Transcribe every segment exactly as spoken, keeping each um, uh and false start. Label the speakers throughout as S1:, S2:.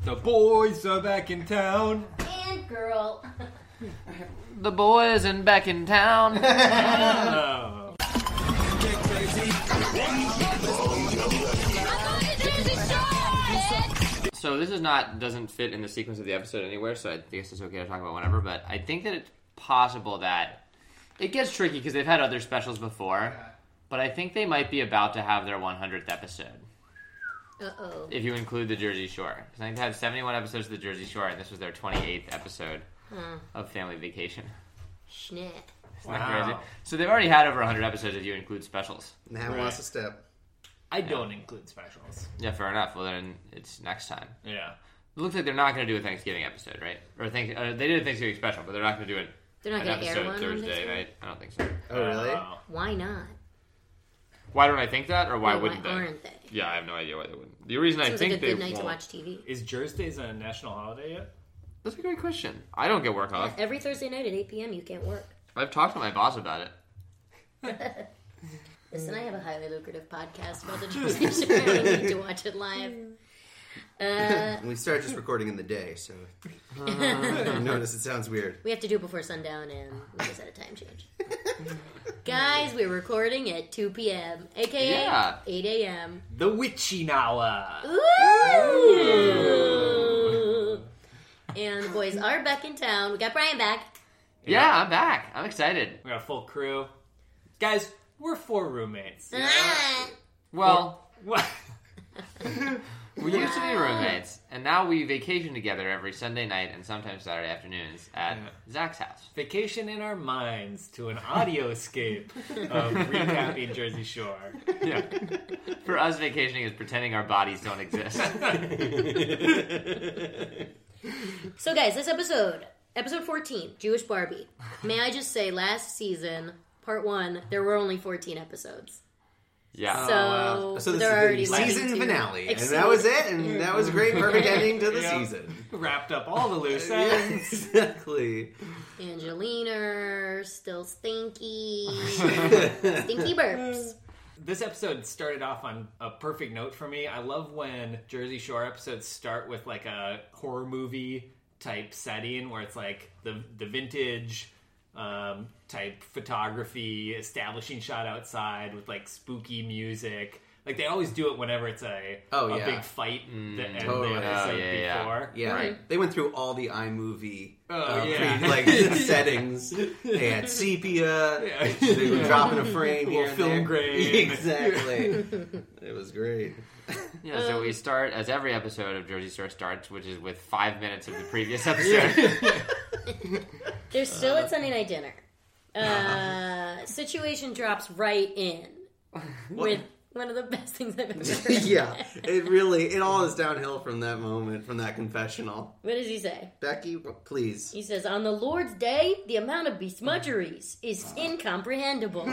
S1: The boys are back in town.
S2: And girl.
S3: The boys and back in town.
S1: Oh.
S3: So this is not doesn't fit in the sequence of the episode anywhere, so I guess it's okay to talk about whenever, but I think that it's possible that it gets tricky because they've had other specials before, but I think they might be about to have their one hundredth episode.
S2: Uh-oh.
S3: If you include the Jersey Shore. Because I think they had seventy-one episodes of the Jersey Shore, and this was their twenty-eighth episode
S2: Huh.
S3: of Family Vacation.
S2: Schnit.
S3: Isn't that
S1: Wow.
S3: crazy? So they've already had over one hundred episodes if you include specials.
S4: And haven't
S1: Right.
S4: lost a step.
S1: I don't include specials.
S3: Yeah, fair enough. Well, then it's next time.
S1: Yeah.
S3: It looks like they're not going to do a Thanksgiving episode, right? Or think uh, they did a Thanksgiving special, but they're not going to do it.
S2: They're not
S3: an
S2: going to air
S3: episode
S2: one on
S3: Thursday
S2: Thanksgiving?
S3: night. I don't think so.
S4: Oh, really?
S1: Uh,
S2: Why not?
S3: Why don't I think that, or why
S2: Yeah,
S3: wouldn't
S2: why
S3: they?
S2: aren't they?
S3: Yeah, I have no idea why they wouldn't. The reason I
S2: Seems
S3: think
S2: like a
S3: they
S2: good night
S3: won't.
S2: to watch T V.
S1: Is Jersey's a national holiday yet?
S3: That's a great question. I don't get work
S2: Yeah,
S3: off.
S2: every Thursday night at eight p.m. you can't work.
S3: I've talked to my boss about it.
S2: Listen, I have a highly lucrative podcast about the Jersey Shore. I need to watch it live. Uh,
S4: And we started just recording in the day, so I notice it sounds weird.
S2: we have to do it before sundown, and we just had a time change. Guys, we're recording at two p.m., a k a.
S3: Yeah.
S2: eight a.m.
S1: The Witchy Nawa.
S2: Ooh! And the boys are back in town. We got Brian back.
S3: Yeah, I'm back. I'm excited.
S1: We got a full crew. Guys, we're four roommates.
S2: Ah!
S3: Well,
S1: What?
S3: we used to be roommates, and now we vacation together every Sunday night and sometimes Saturday afternoons at
S1: Yeah.
S3: Zach's house.
S1: Vacation in our minds to an audioscape of recapping Jersey Shore.
S3: Yeah. For us, vacationing is pretending our bodies don't exist.
S2: So, guys, this episode, episode fourteen, Jewish Barbie. May I just say, last season, part one, there were only fourteen episodes.
S3: Yeah.
S2: So,
S4: wow. So this
S2: they're
S4: is
S2: already
S4: the
S2: looking
S4: season
S2: to
S4: finale, and
S2: exceed-
S4: that was it, and that was a great, perfect ending to the
S1: Yeah.
S4: season.
S1: Wrapped up all the loose
S4: Yeah,
S1: ends.
S4: exactly.
S2: Angelina, still stinky. Stinky burps.
S1: This episode started off on a perfect note for me. I love when Jersey Shore episodes start with like a horror movie type setting where it's like the the vintage um, type photography, establishing shot outside with like spooky music. Like they always do it whenever it's a
S4: Oh,
S1: a
S4: yeah.
S1: big fight that ended
S4: totally.
S1: the episode
S3: Oh, yeah, yeah.
S1: before.
S4: Yeah,
S3: Right.
S4: they went through all the iMovie
S1: Oh,
S4: uh,
S1: yeah.
S4: pre- like settings. They had sepia.
S1: Yeah.
S4: They were dropping a frame
S1: A
S4: here,
S1: little
S4: and
S1: film
S4: there.
S1: grain.
S4: Exactly. It was great.
S3: Yeah, so we start, as every episode of Jersey Shore starts, which is with five minutes of the previous episode.
S2: They're still at Sunday night dinner. Uh, situation drops right in with one of the best things I've ever heard.
S4: Yeah, it really it all is downhill from that moment, from that confessional.
S2: What does he say?
S4: Becky, please.
S2: He says, on the Lord's Day, the amount of besmudgeries is incomprehensible.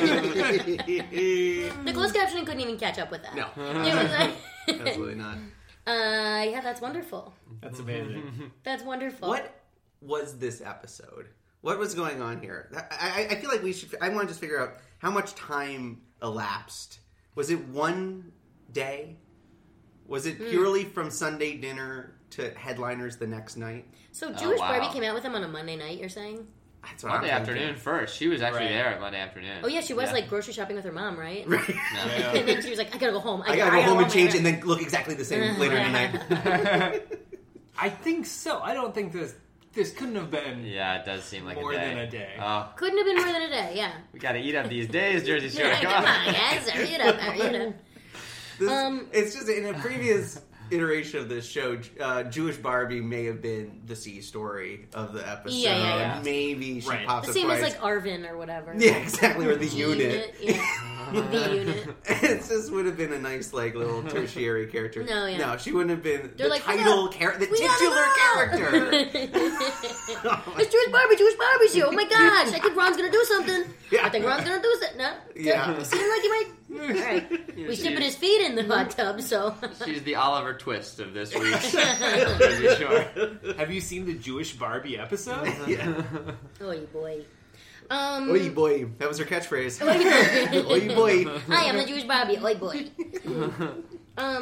S2: The closed captioning couldn't even catch up with that.
S4: No,
S2: It was like,
S4: absolutely not.
S2: uh, yeah, that's wonderful.
S1: That's amazing.
S2: That's wonderful.
S4: What was this episode? What was going on here? I, I, I feel like we should. I want to just figure out how much time elapsed. Was it one day? Was it purely from Sunday dinner to headliners the next night?
S2: So Jewish
S3: wow.
S2: Barbie came out with him on a Monday night, you're saying?
S4: That's what
S3: Monday
S4: I'm thinking.
S3: afternoon first. She was actually
S1: Right.
S3: there at Monday afternoon.
S2: Oh, yeah, she was,
S3: Yeah.
S2: like, grocery shopping with her mom, right?
S4: Right.
S3: No.
S2: And then she was like, I gotta go home.
S4: I gotta go home and change
S2: my
S4: and then look exactly the same later tonight.
S1: I think so. I don't think this this couldn't have been
S3: Yeah, it does seem like
S1: more
S3: a day.
S1: than a day.
S3: Oh,
S2: Couldn't have been more than a day, yeah.
S3: we gotta eat up these days, Jersey Shore.
S2: Yeah, come on, guys. Hurry it up, hurry it up.
S4: This,
S2: Um,
S4: it's just in a previous iteration of this show, uh, Jewish Barbie may have been the C story of the episode.
S2: Yeah, yeah, yeah.
S4: Maybe she
S1: Right.
S4: pops
S2: The
S4: a
S2: same as,
S4: prize.
S2: like, Arvin or whatever.
S4: Yeah, exactly, or the unit.
S2: Yeah. The unit.
S4: It just would have been a nice, like, little tertiary character.
S2: No, yeah.
S4: No, she wouldn't have been
S2: They're
S4: the
S2: like, we
S4: title
S2: gotta-
S4: character, the
S2: we gotta
S4: titular
S2: go!
S4: character.
S2: It's Jewish Barbie, Jewish Barbie's here. Oh my gosh, I think Ron's gonna do something.
S4: Yeah.
S2: I think Ron's gonna do something. No?
S4: Yeah.
S2: You seem like he might. Alright.
S3: Yeah,
S2: We
S3: she-
S2: shipping his feet in the hot tub, so.
S3: She's the Oliver Twist of this week's Jersey Shore.
S1: Have you seen the Jewish Barbie episode?
S4: Yeah.
S2: Oy boy. Um.
S4: Oy boy. That was her catchphrase.
S2: Oy boy.
S4: Oy boy.
S2: Hi, I'm the Jewish Barbie. Oy boy. Um.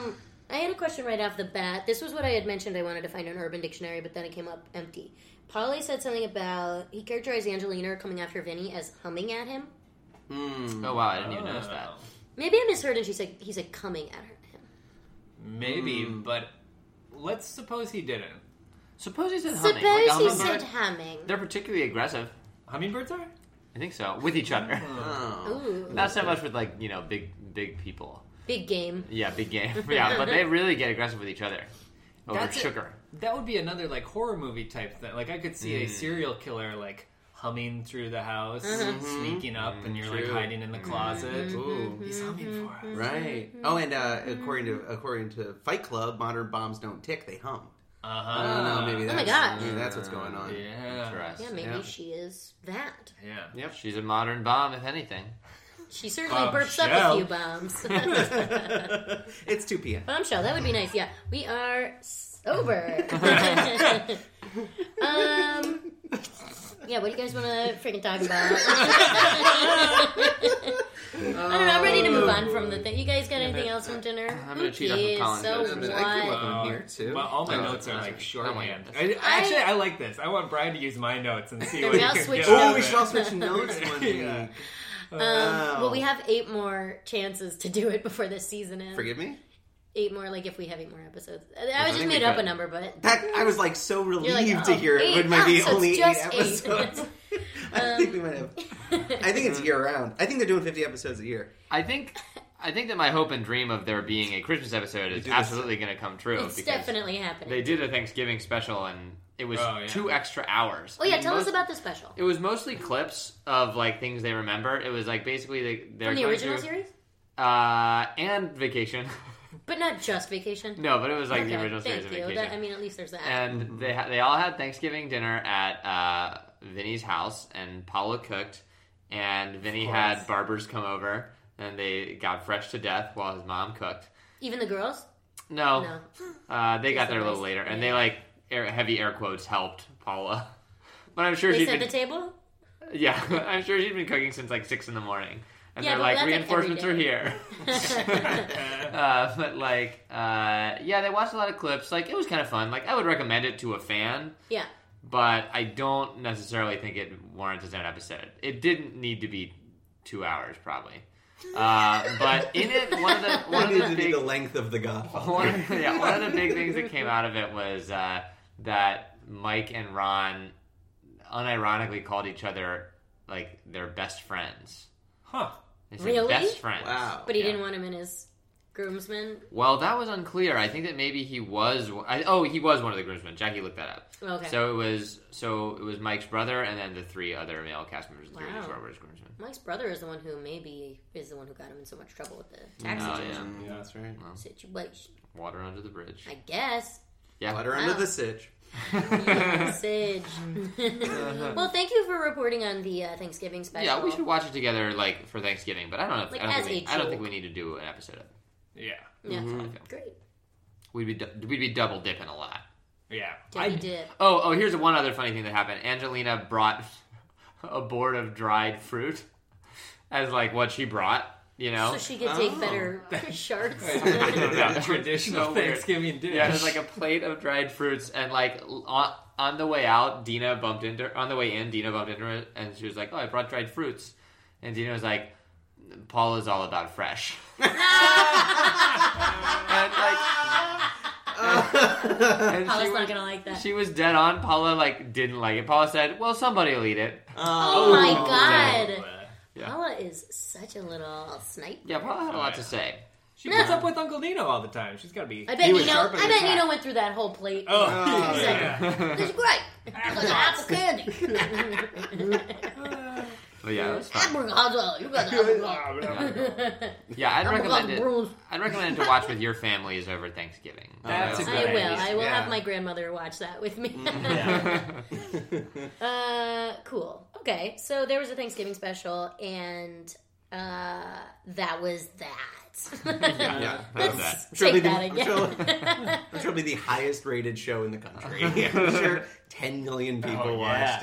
S2: I had a question right off the bat. This was what I had mentioned I wanted to find an Urban Dictionary, but then it came up empty. Polly said something about, he characterized Angelina coming after Vinny as humming at him.
S4: Hmm.
S3: Oh, wow, I didn't even notice that.
S2: Maybe I misheard and she said, he said coming at her, him.
S1: Maybe,
S4: Mm.
S1: but let's suppose he didn't.
S3: Suppose he said
S2: Suppose
S3: humming. Like a
S2: he
S3: hummingbird?
S2: said humming.
S3: They're particularly aggressive.
S1: Hummingbirds are?
S3: I think so. With each other.
S4: Oh.
S2: Ooh.
S3: Not so much with, like, you know, big big people.
S2: Big game.
S3: Yeah, big game. Yeah, but they really get aggressive with each other. Over
S1: That's a-
S3: sugar.
S1: That would be another like horror movie type thing. Like I could see
S3: Mm.
S1: a serial killer like humming through the house,
S2: Mhm.
S1: sneaking up, and you're like
S4: True.
S1: hiding in the closet.
S4: Ooh.
S1: He's humming for us.
S4: Right. Oh, and uh, according to according to Fight Club, modern bombs don't tick; they hum.
S1: Uh
S4: I don't know. Maybe
S2: Oh
S4: that's,
S2: my gosh.
S4: maybe that's what's going on.
S1: Yeah.
S3: Interesting.
S2: Yeah, maybe
S4: Yeah.
S2: she is that.
S1: Yeah.
S4: Yep.
S3: She's a modern bomb, if anything.
S2: She certainly
S1: Um,
S2: burps up
S1: shell.
S2: a few bombs.
S4: It's two p.m.
S2: Bombshell, that would be nice. Yeah, we are sober. um, yeah, what do you guys want to freaking talk about? I don't know. I'm ready to move on from the thing. You guys got anything else from dinner?
S3: I'm gonna cheat off of
S2: Who
S3: Colin's
S2: cares?
S3: notes.
S2: So
S4: I mean, I came up
S2: what?
S4: on here too.
S1: Well, all my
S3: Oh,
S1: notes are
S3: that's
S1: like
S3: right.
S1: shorthand.
S3: Oh
S1: I,
S3: my
S1: actually,
S2: I-
S1: I like this. I want Brian to use my notes and see
S2: Then
S1: what
S2: we
S1: he
S2: all
S1: can
S2: switch
S1: get out
S4: Oh,
S1: of
S4: we
S1: it.
S4: should all switch notes one week.
S1: Yeah.
S2: Um,
S4: Wow.
S2: well, we have eight more chances to do it before this season ends.
S4: Forgive me.
S2: Eight more, like if we have eight more episodes. I
S3: I
S2: just
S3: think
S2: made
S3: we
S2: up a
S3: could.
S2: number, but
S4: That I was like so relieved
S2: like,
S4: to
S2: oh,
S4: hear it
S2: eight.
S4: would might be
S2: Ah, so it's
S4: only eight
S2: just eight.
S4: episodes. I think we might have. I think it's year round. I think they're doing fifty episodes a year.
S3: I think I think that my hope and dream of there being a Christmas episode is
S4: do this.
S3: absolutely going to come true.
S2: it's
S3: because
S2: definitely happening.
S3: They did a Thanksgiving special, and it was
S1: Oh, yeah.
S3: two extra hours.
S2: oh yeah,
S3: I mean,
S2: tell us
S3: most-
S2: about the special
S3: It was mostly clips of like things they remember. It was like basically they, they're
S2: from the
S3: going
S2: original
S3: through,
S2: series,
S3: uh, and Vacation.
S2: but not just Vacation.
S3: No, but it was like
S2: Okay,
S3: the original
S2: thank
S3: series of
S2: you.
S3: Vacation.
S2: That, I mean, at least there's that.
S3: And they ha- they all had Thanksgiving dinner at uh, Vinny's house, and Paula cooked, and Vinny
S1: Of
S3: had
S1: course.
S3: barbers come over, and they got fresh to death while his mom cooked.
S2: Even the girls?
S3: No,
S2: No.
S3: Uh, they got
S2: Just
S3: there a
S2: the
S3: little
S2: boys.
S3: later, and
S2: Yeah.
S3: they like air, heavy air quotes helped Paula. But I'm sure
S2: They
S3: she's
S2: set
S3: been
S2: the table?
S3: yeah, I'm sure she's been cooking since like six in the morning, and
S2: Yeah,
S3: they're
S2: but
S3: like
S2: that's, like,
S3: reinforcements are
S2: every
S3: here. uh, but like, uh, yeah, they watched a lot of clips. Like, it was kind of fun. Like, I would recommend it to a fan,
S2: Yeah.
S3: but I don't necessarily think it warrants its own episode. It didn't need to be two hours, probably. Uh, but in it, one of the one
S4: That
S3: of
S4: needs
S3: the
S4: to be
S3: big
S4: the length of the Godfather.
S3: one of, yeah, one of the big things that came out of it was uh, that Mike and Ron unironically called each other like their best friends.
S1: Huh.
S3: They said
S2: Really?
S3: best friends.
S4: Wow.
S2: But he
S3: Yeah.
S2: didn't want him in his groomsmen?
S3: Well, that was unclear. I think that maybe he was. I, oh, he was one of the groomsmen. Jackie looked that up.
S2: Okay.
S3: So it was. So it was Mike's brother, and then the three other male cast members. The three
S2: Wow.
S3: of these were his groomsmen.
S2: Mike's brother is the one who maybe is the one who got him in so much trouble with the tax
S3: Oh,
S2: situation.
S3: yeah.
S4: Yeah, that's right.
S2: situation.
S3: Water under the bridge.
S2: I guess.
S3: Yeah.
S4: Water
S2: Wow.
S4: under the sitch.
S2: Sage. Well, thank you for reporting on the uh, Thanksgiving special.
S3: Yeah, we should watch it together, like for Thanksgiving. But I don't know. If,
S2: Like,
S3: I, don't
S2: as
S3: think we,
S2: a
S3: I don't
S2: joke.
S3: think we need to do an episode of it.
S1: Yeah.
S2: Yeah,
S3: Okay.
S2: great.
S3: We'd be du- we'd be double dipping a lot.
S1: Yeah.
S2: Debbie
S1: I,
S2: did.
S3: Oh, oh, here's one other funny thing that happened. Angelina brought a board of dried fruit as like what she brought, you know?
S2: So she could take
S4: Oh.
S2: better sharks.
S3: I don't know.
S1: traditional
S3: So weird.
S1: Thanksgiving dish.
S3: Yeah, there's like a plate of dried fruits, and like on, on the way out, Dina bumped into on the way in, Dina bumped into her, and she was like, "Oh, I brought dried fruits," and Dina was like, "Paula's all about fresh." and like, and
S2: Paula's
S3: she
S2: not
S3: was,
S2: gonna like that.
S3: she was dead on. Paula like didn't like it. Paula said, "Well, somebody will eat it."
S2: Oh my
S1: Oh,
S2: god.
S3: Yeah.
S2: Paula is such a little snipe.
S3: Yeah, Paula had a lot to say.
S1: She puts up with Uncle Nino all the time. She's got to be.
S2: I bet
S1: he was
S2: Nino.
S1: sharp in
S2: I
S1: the
S2: bet
S1: crack.
S2: Nino went through that whole plate.
S1: Oh,
S2: He's
S1: yeah.
S2: like, "This is great. It's like apple candy."
S3: But yeah, it was fun.
S2: Abracadabra. You got that.
S3: Yeah, I'd recommend it.
S2: Abracadabra.
S3: I'd recommend it to watch with your families over Thanksgiving.
S1: That's a
S2: I
S1: good
S2: will.
S1: idea.
S2: I will
S4: Yeah.
S2: have my grandmother watch that with me.
S1: Yeah.
S2: uh, cool. Okay, so there was a Thanksgiving special, and uh, that was that.
S3: Yeah,
S4: Yeah.
S2: Let's
S3: that.
S4: Sure,
S2: take
S4: they
S2: that
S4: did-
S2: again.
S4: sure. It's probably the highest rated show in the country. I'm sure ten million people
S1: Oh, yeah.
S4: watched it.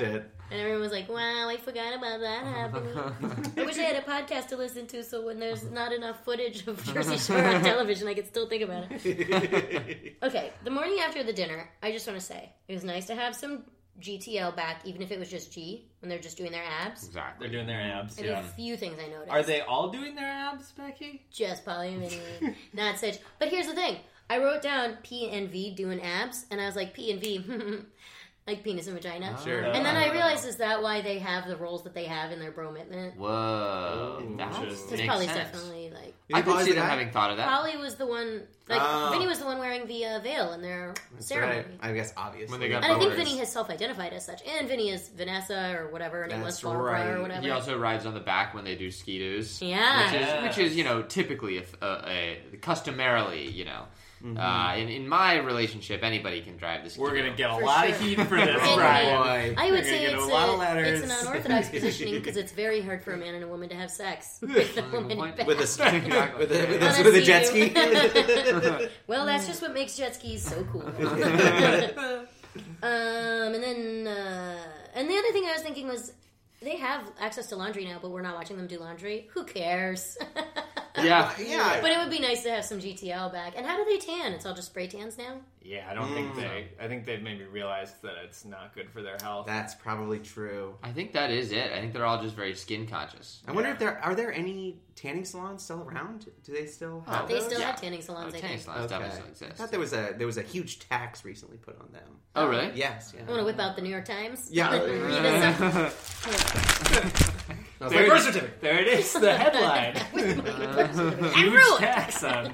S2: And everyone was like, wow, I forgot about that happening. I wish I had a podcast to listen to so when there's not enough footage of Jersey Shore on television, I could still think about it. Okay, the morning after the dinner, I just want to say, it was nice to have some G T L back, even if it was just G, when they're just doing their abs.
S3: Exactly.
S1: They're doing their abs,
S2: And
S1: yeah.
S2: a few things I noticed.
S1: Are they all doing their abs, Becky?
S2: Just Polly and Vinny, not such. But here's the thing. I wrote down P and V doing abs, and I was like, P and V, like penis and vagina.
S4: Sure.
S2: And then I realized, is that why they have the roles that they have in their bromitment?
S3: Whoa.
S1: Ooh,
S3: That
S1: interesting.
S2: Because
S3: makes
S2: Polly's
S3: sense.
S2: definitely, like...
S4: You
S3: I
S4: think
S3: could
S4: Polly's
S3: see
S4: the
S3: them
S4: guy?
S3: having thought of that.
S2: Polly was the one... Like,
S4: Oh.
S2: Vinny was the one wearing the uh, veil in their
S4: That's
S2: ceremony.
S4: right. I guess obviously.
S3: When they got
S2: And I think
S3: boners.
S2: Vinny has self-identified as such. And Vinny is Vanessa or whatever, and it was
S4: That's
S2: Barbara
S4: right.
S2: or whatever.
S3: He also rides on the back when they do ski-doos.
S2: Yeah.
S3: Which is,
S1: Yes.
S3: which is, you know, typically, if, uh, a, customarily, you know.
S4: Mm-hmm.
S3: Uh, in, in my relationship, anybody can drive the ski
S1: We're going to get a
S2: For
S1: lot
S2: sure.
S1: of heat for this,
S2: And,
S1: Brian.
S4: boy.
S2: I
S1: We're
S2: would
S1: gonna
S2: say
S1: get
S2: it's
S1: a lot of
S2: a,
S1: letters.
S2: it's an unorthodox positioning because it's very hard for a man and a woman to have sex with a woman in bed.
S4: With a, with a, with
S2: On
S4: a,
S2: a
S4: with a jet
S2: sea.
S4: ski.
S2: Well, that's just what makes jet skis so cool. um, and then, uh, and the other thing I was thinking was, they have access to laundry now, but we're not watching them do laundry. Who cares?
S3: Yeah.
S4: Yeah.
S2: But it would be nice to have some G T L back. And how do they tan? It's all just spray tans now?
S1: Yeah, I don't think
S4: Mm.
S1: they... I think they've maybe realized that it's not good for their health.
S4: That's probably true.
S3: I think that is it. I think they're all just very skin conscious.
S4: I wonder if there are there any tanning salons still around? Do they still have
S2: They
S4: those?
S2: still
S3: Yeah.
S2: have tanning salons,
S3: Oh,
S2: I
S3: tanning
S2: think.
S3: salons
S4: Okay.
S3: definitely
S4: I
S3: exist.
S4: thought there was a there was a huge tax recently put on them.
S3: Oh, really?
S4: Yes. Yeah.
S2: I want to whip out the New York Times.
S4: Yeah.
S2: Read this up.
S4: I was
S1: There,
S4: like,
S1: it
S4: birth
S1: is.
S4: certificate.
S1: There it is, the headline.
S2: I'm
S1: Huge
S2: ruined.
S1: tax on...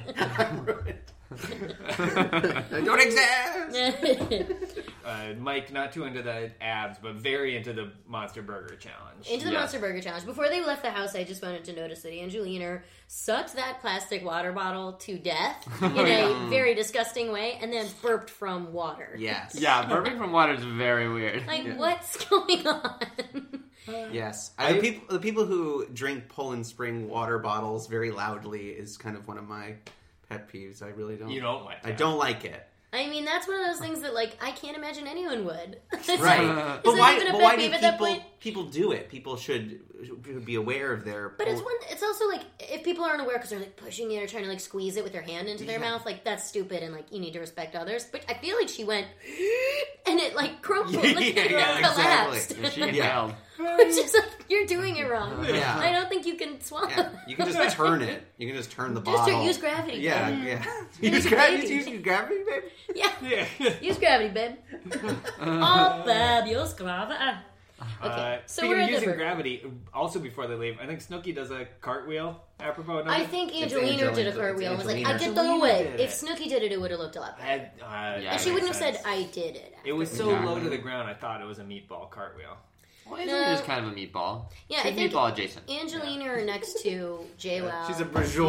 S4: They don't exist.
S1: Uh, Mike, not too into the abs, but very into the Monster Burger Challenge.
S2: Into the
S3: Yes.
S2: Monster Burger Challenge. Before they left the house, I just wanted to notice that Angelina sucked that plastic water bottle to death in a very disgusting way and then burped from water.
S4: Yes.
S3: Yeah, burping from water is very weird.
S2: Like,
S4: Yeah.
S2: what's going on?
S4: Yes. I, the, people, the people who drink Poland Spring water bottles very loudly is kind of one of my pet peeves. I really don't.
S1: You don't like that.
S4: I don't like it.
S2: I mean, that's one of those things that, like, I can't imagine anyone would. It's
S4: Right.
S2: like,
S4: but
S2: is
S4: why,
S2: it even a
S4: but
S2: pet
S4: why do
S2: peeve at that
S4: people
S2: point?
S4: people do it? People should, should be aware of their.
S2: But it's one. It's also like if people aren't aware because they're like pushing it or trying to like squeeze it with their hand into their
S4: Yeah.
S2: mouth, like that's stupid and like you need to respect others. But I feel like she went and it like crumpled,
S4: Yeah,
S2: like
S4: yeah,
S2: it
S4: yeah,
S2: collapsed.
S3: And she
S4: Yeah.
S3: inhaled.
S2: It's just like you're doing it wrong.
S4: Yeah.
S2: I don't think you can swallow.
S4: Yeah, you can just turn it. You can just turn the
S2: Just
S4: bottle.
S2: to use gravity.
S4: Yeah,
S2: babe.
S4: yeah.
S2: Use
S4: Use
S2: a
S4: gravity.
S2: baby.
S4: Use use gravity, baby.
S2: Yeah.
S1: Yeah.
S2: Use gravity, babe. Oh, babe, use gravity. Okay,
S1: Uh,
S2: so
S1: speaking
S2: we're
S1: of
S2: at the
S1: using
S2: burger.
S1: gravity, also before they leave, I think Snooki does a cartwell apropos. of
S2: I
S1: nothing.
S2: think
S4: It's
S2: Angelina did a
S4: Angelina.
S2: cartwheel and was like,
S4: Angelina.
S2: I get the
S4: Angelina
S2: way.
S4: did
S2: If
S4: it.
S2: Snooki did it, it would have looked a lot better.
S1: I, uh,
S3: Yeah,
S2: And
S1: that
S2: she wouldn't
S1: makes
S2: have
S1: sense.
S2: said, I did it.
S1: It was so
S3: Exactly.
S1: low to the ground, I thought it was a meatball cartwheel.
S3: Well, isn't
S2: No.
S3: it just kind of a meatball?
S2: Yeah,
S3: She's
S2: I think
S3: meatball adjacent.
S2: Angelina next to JWoww.
S4: She's a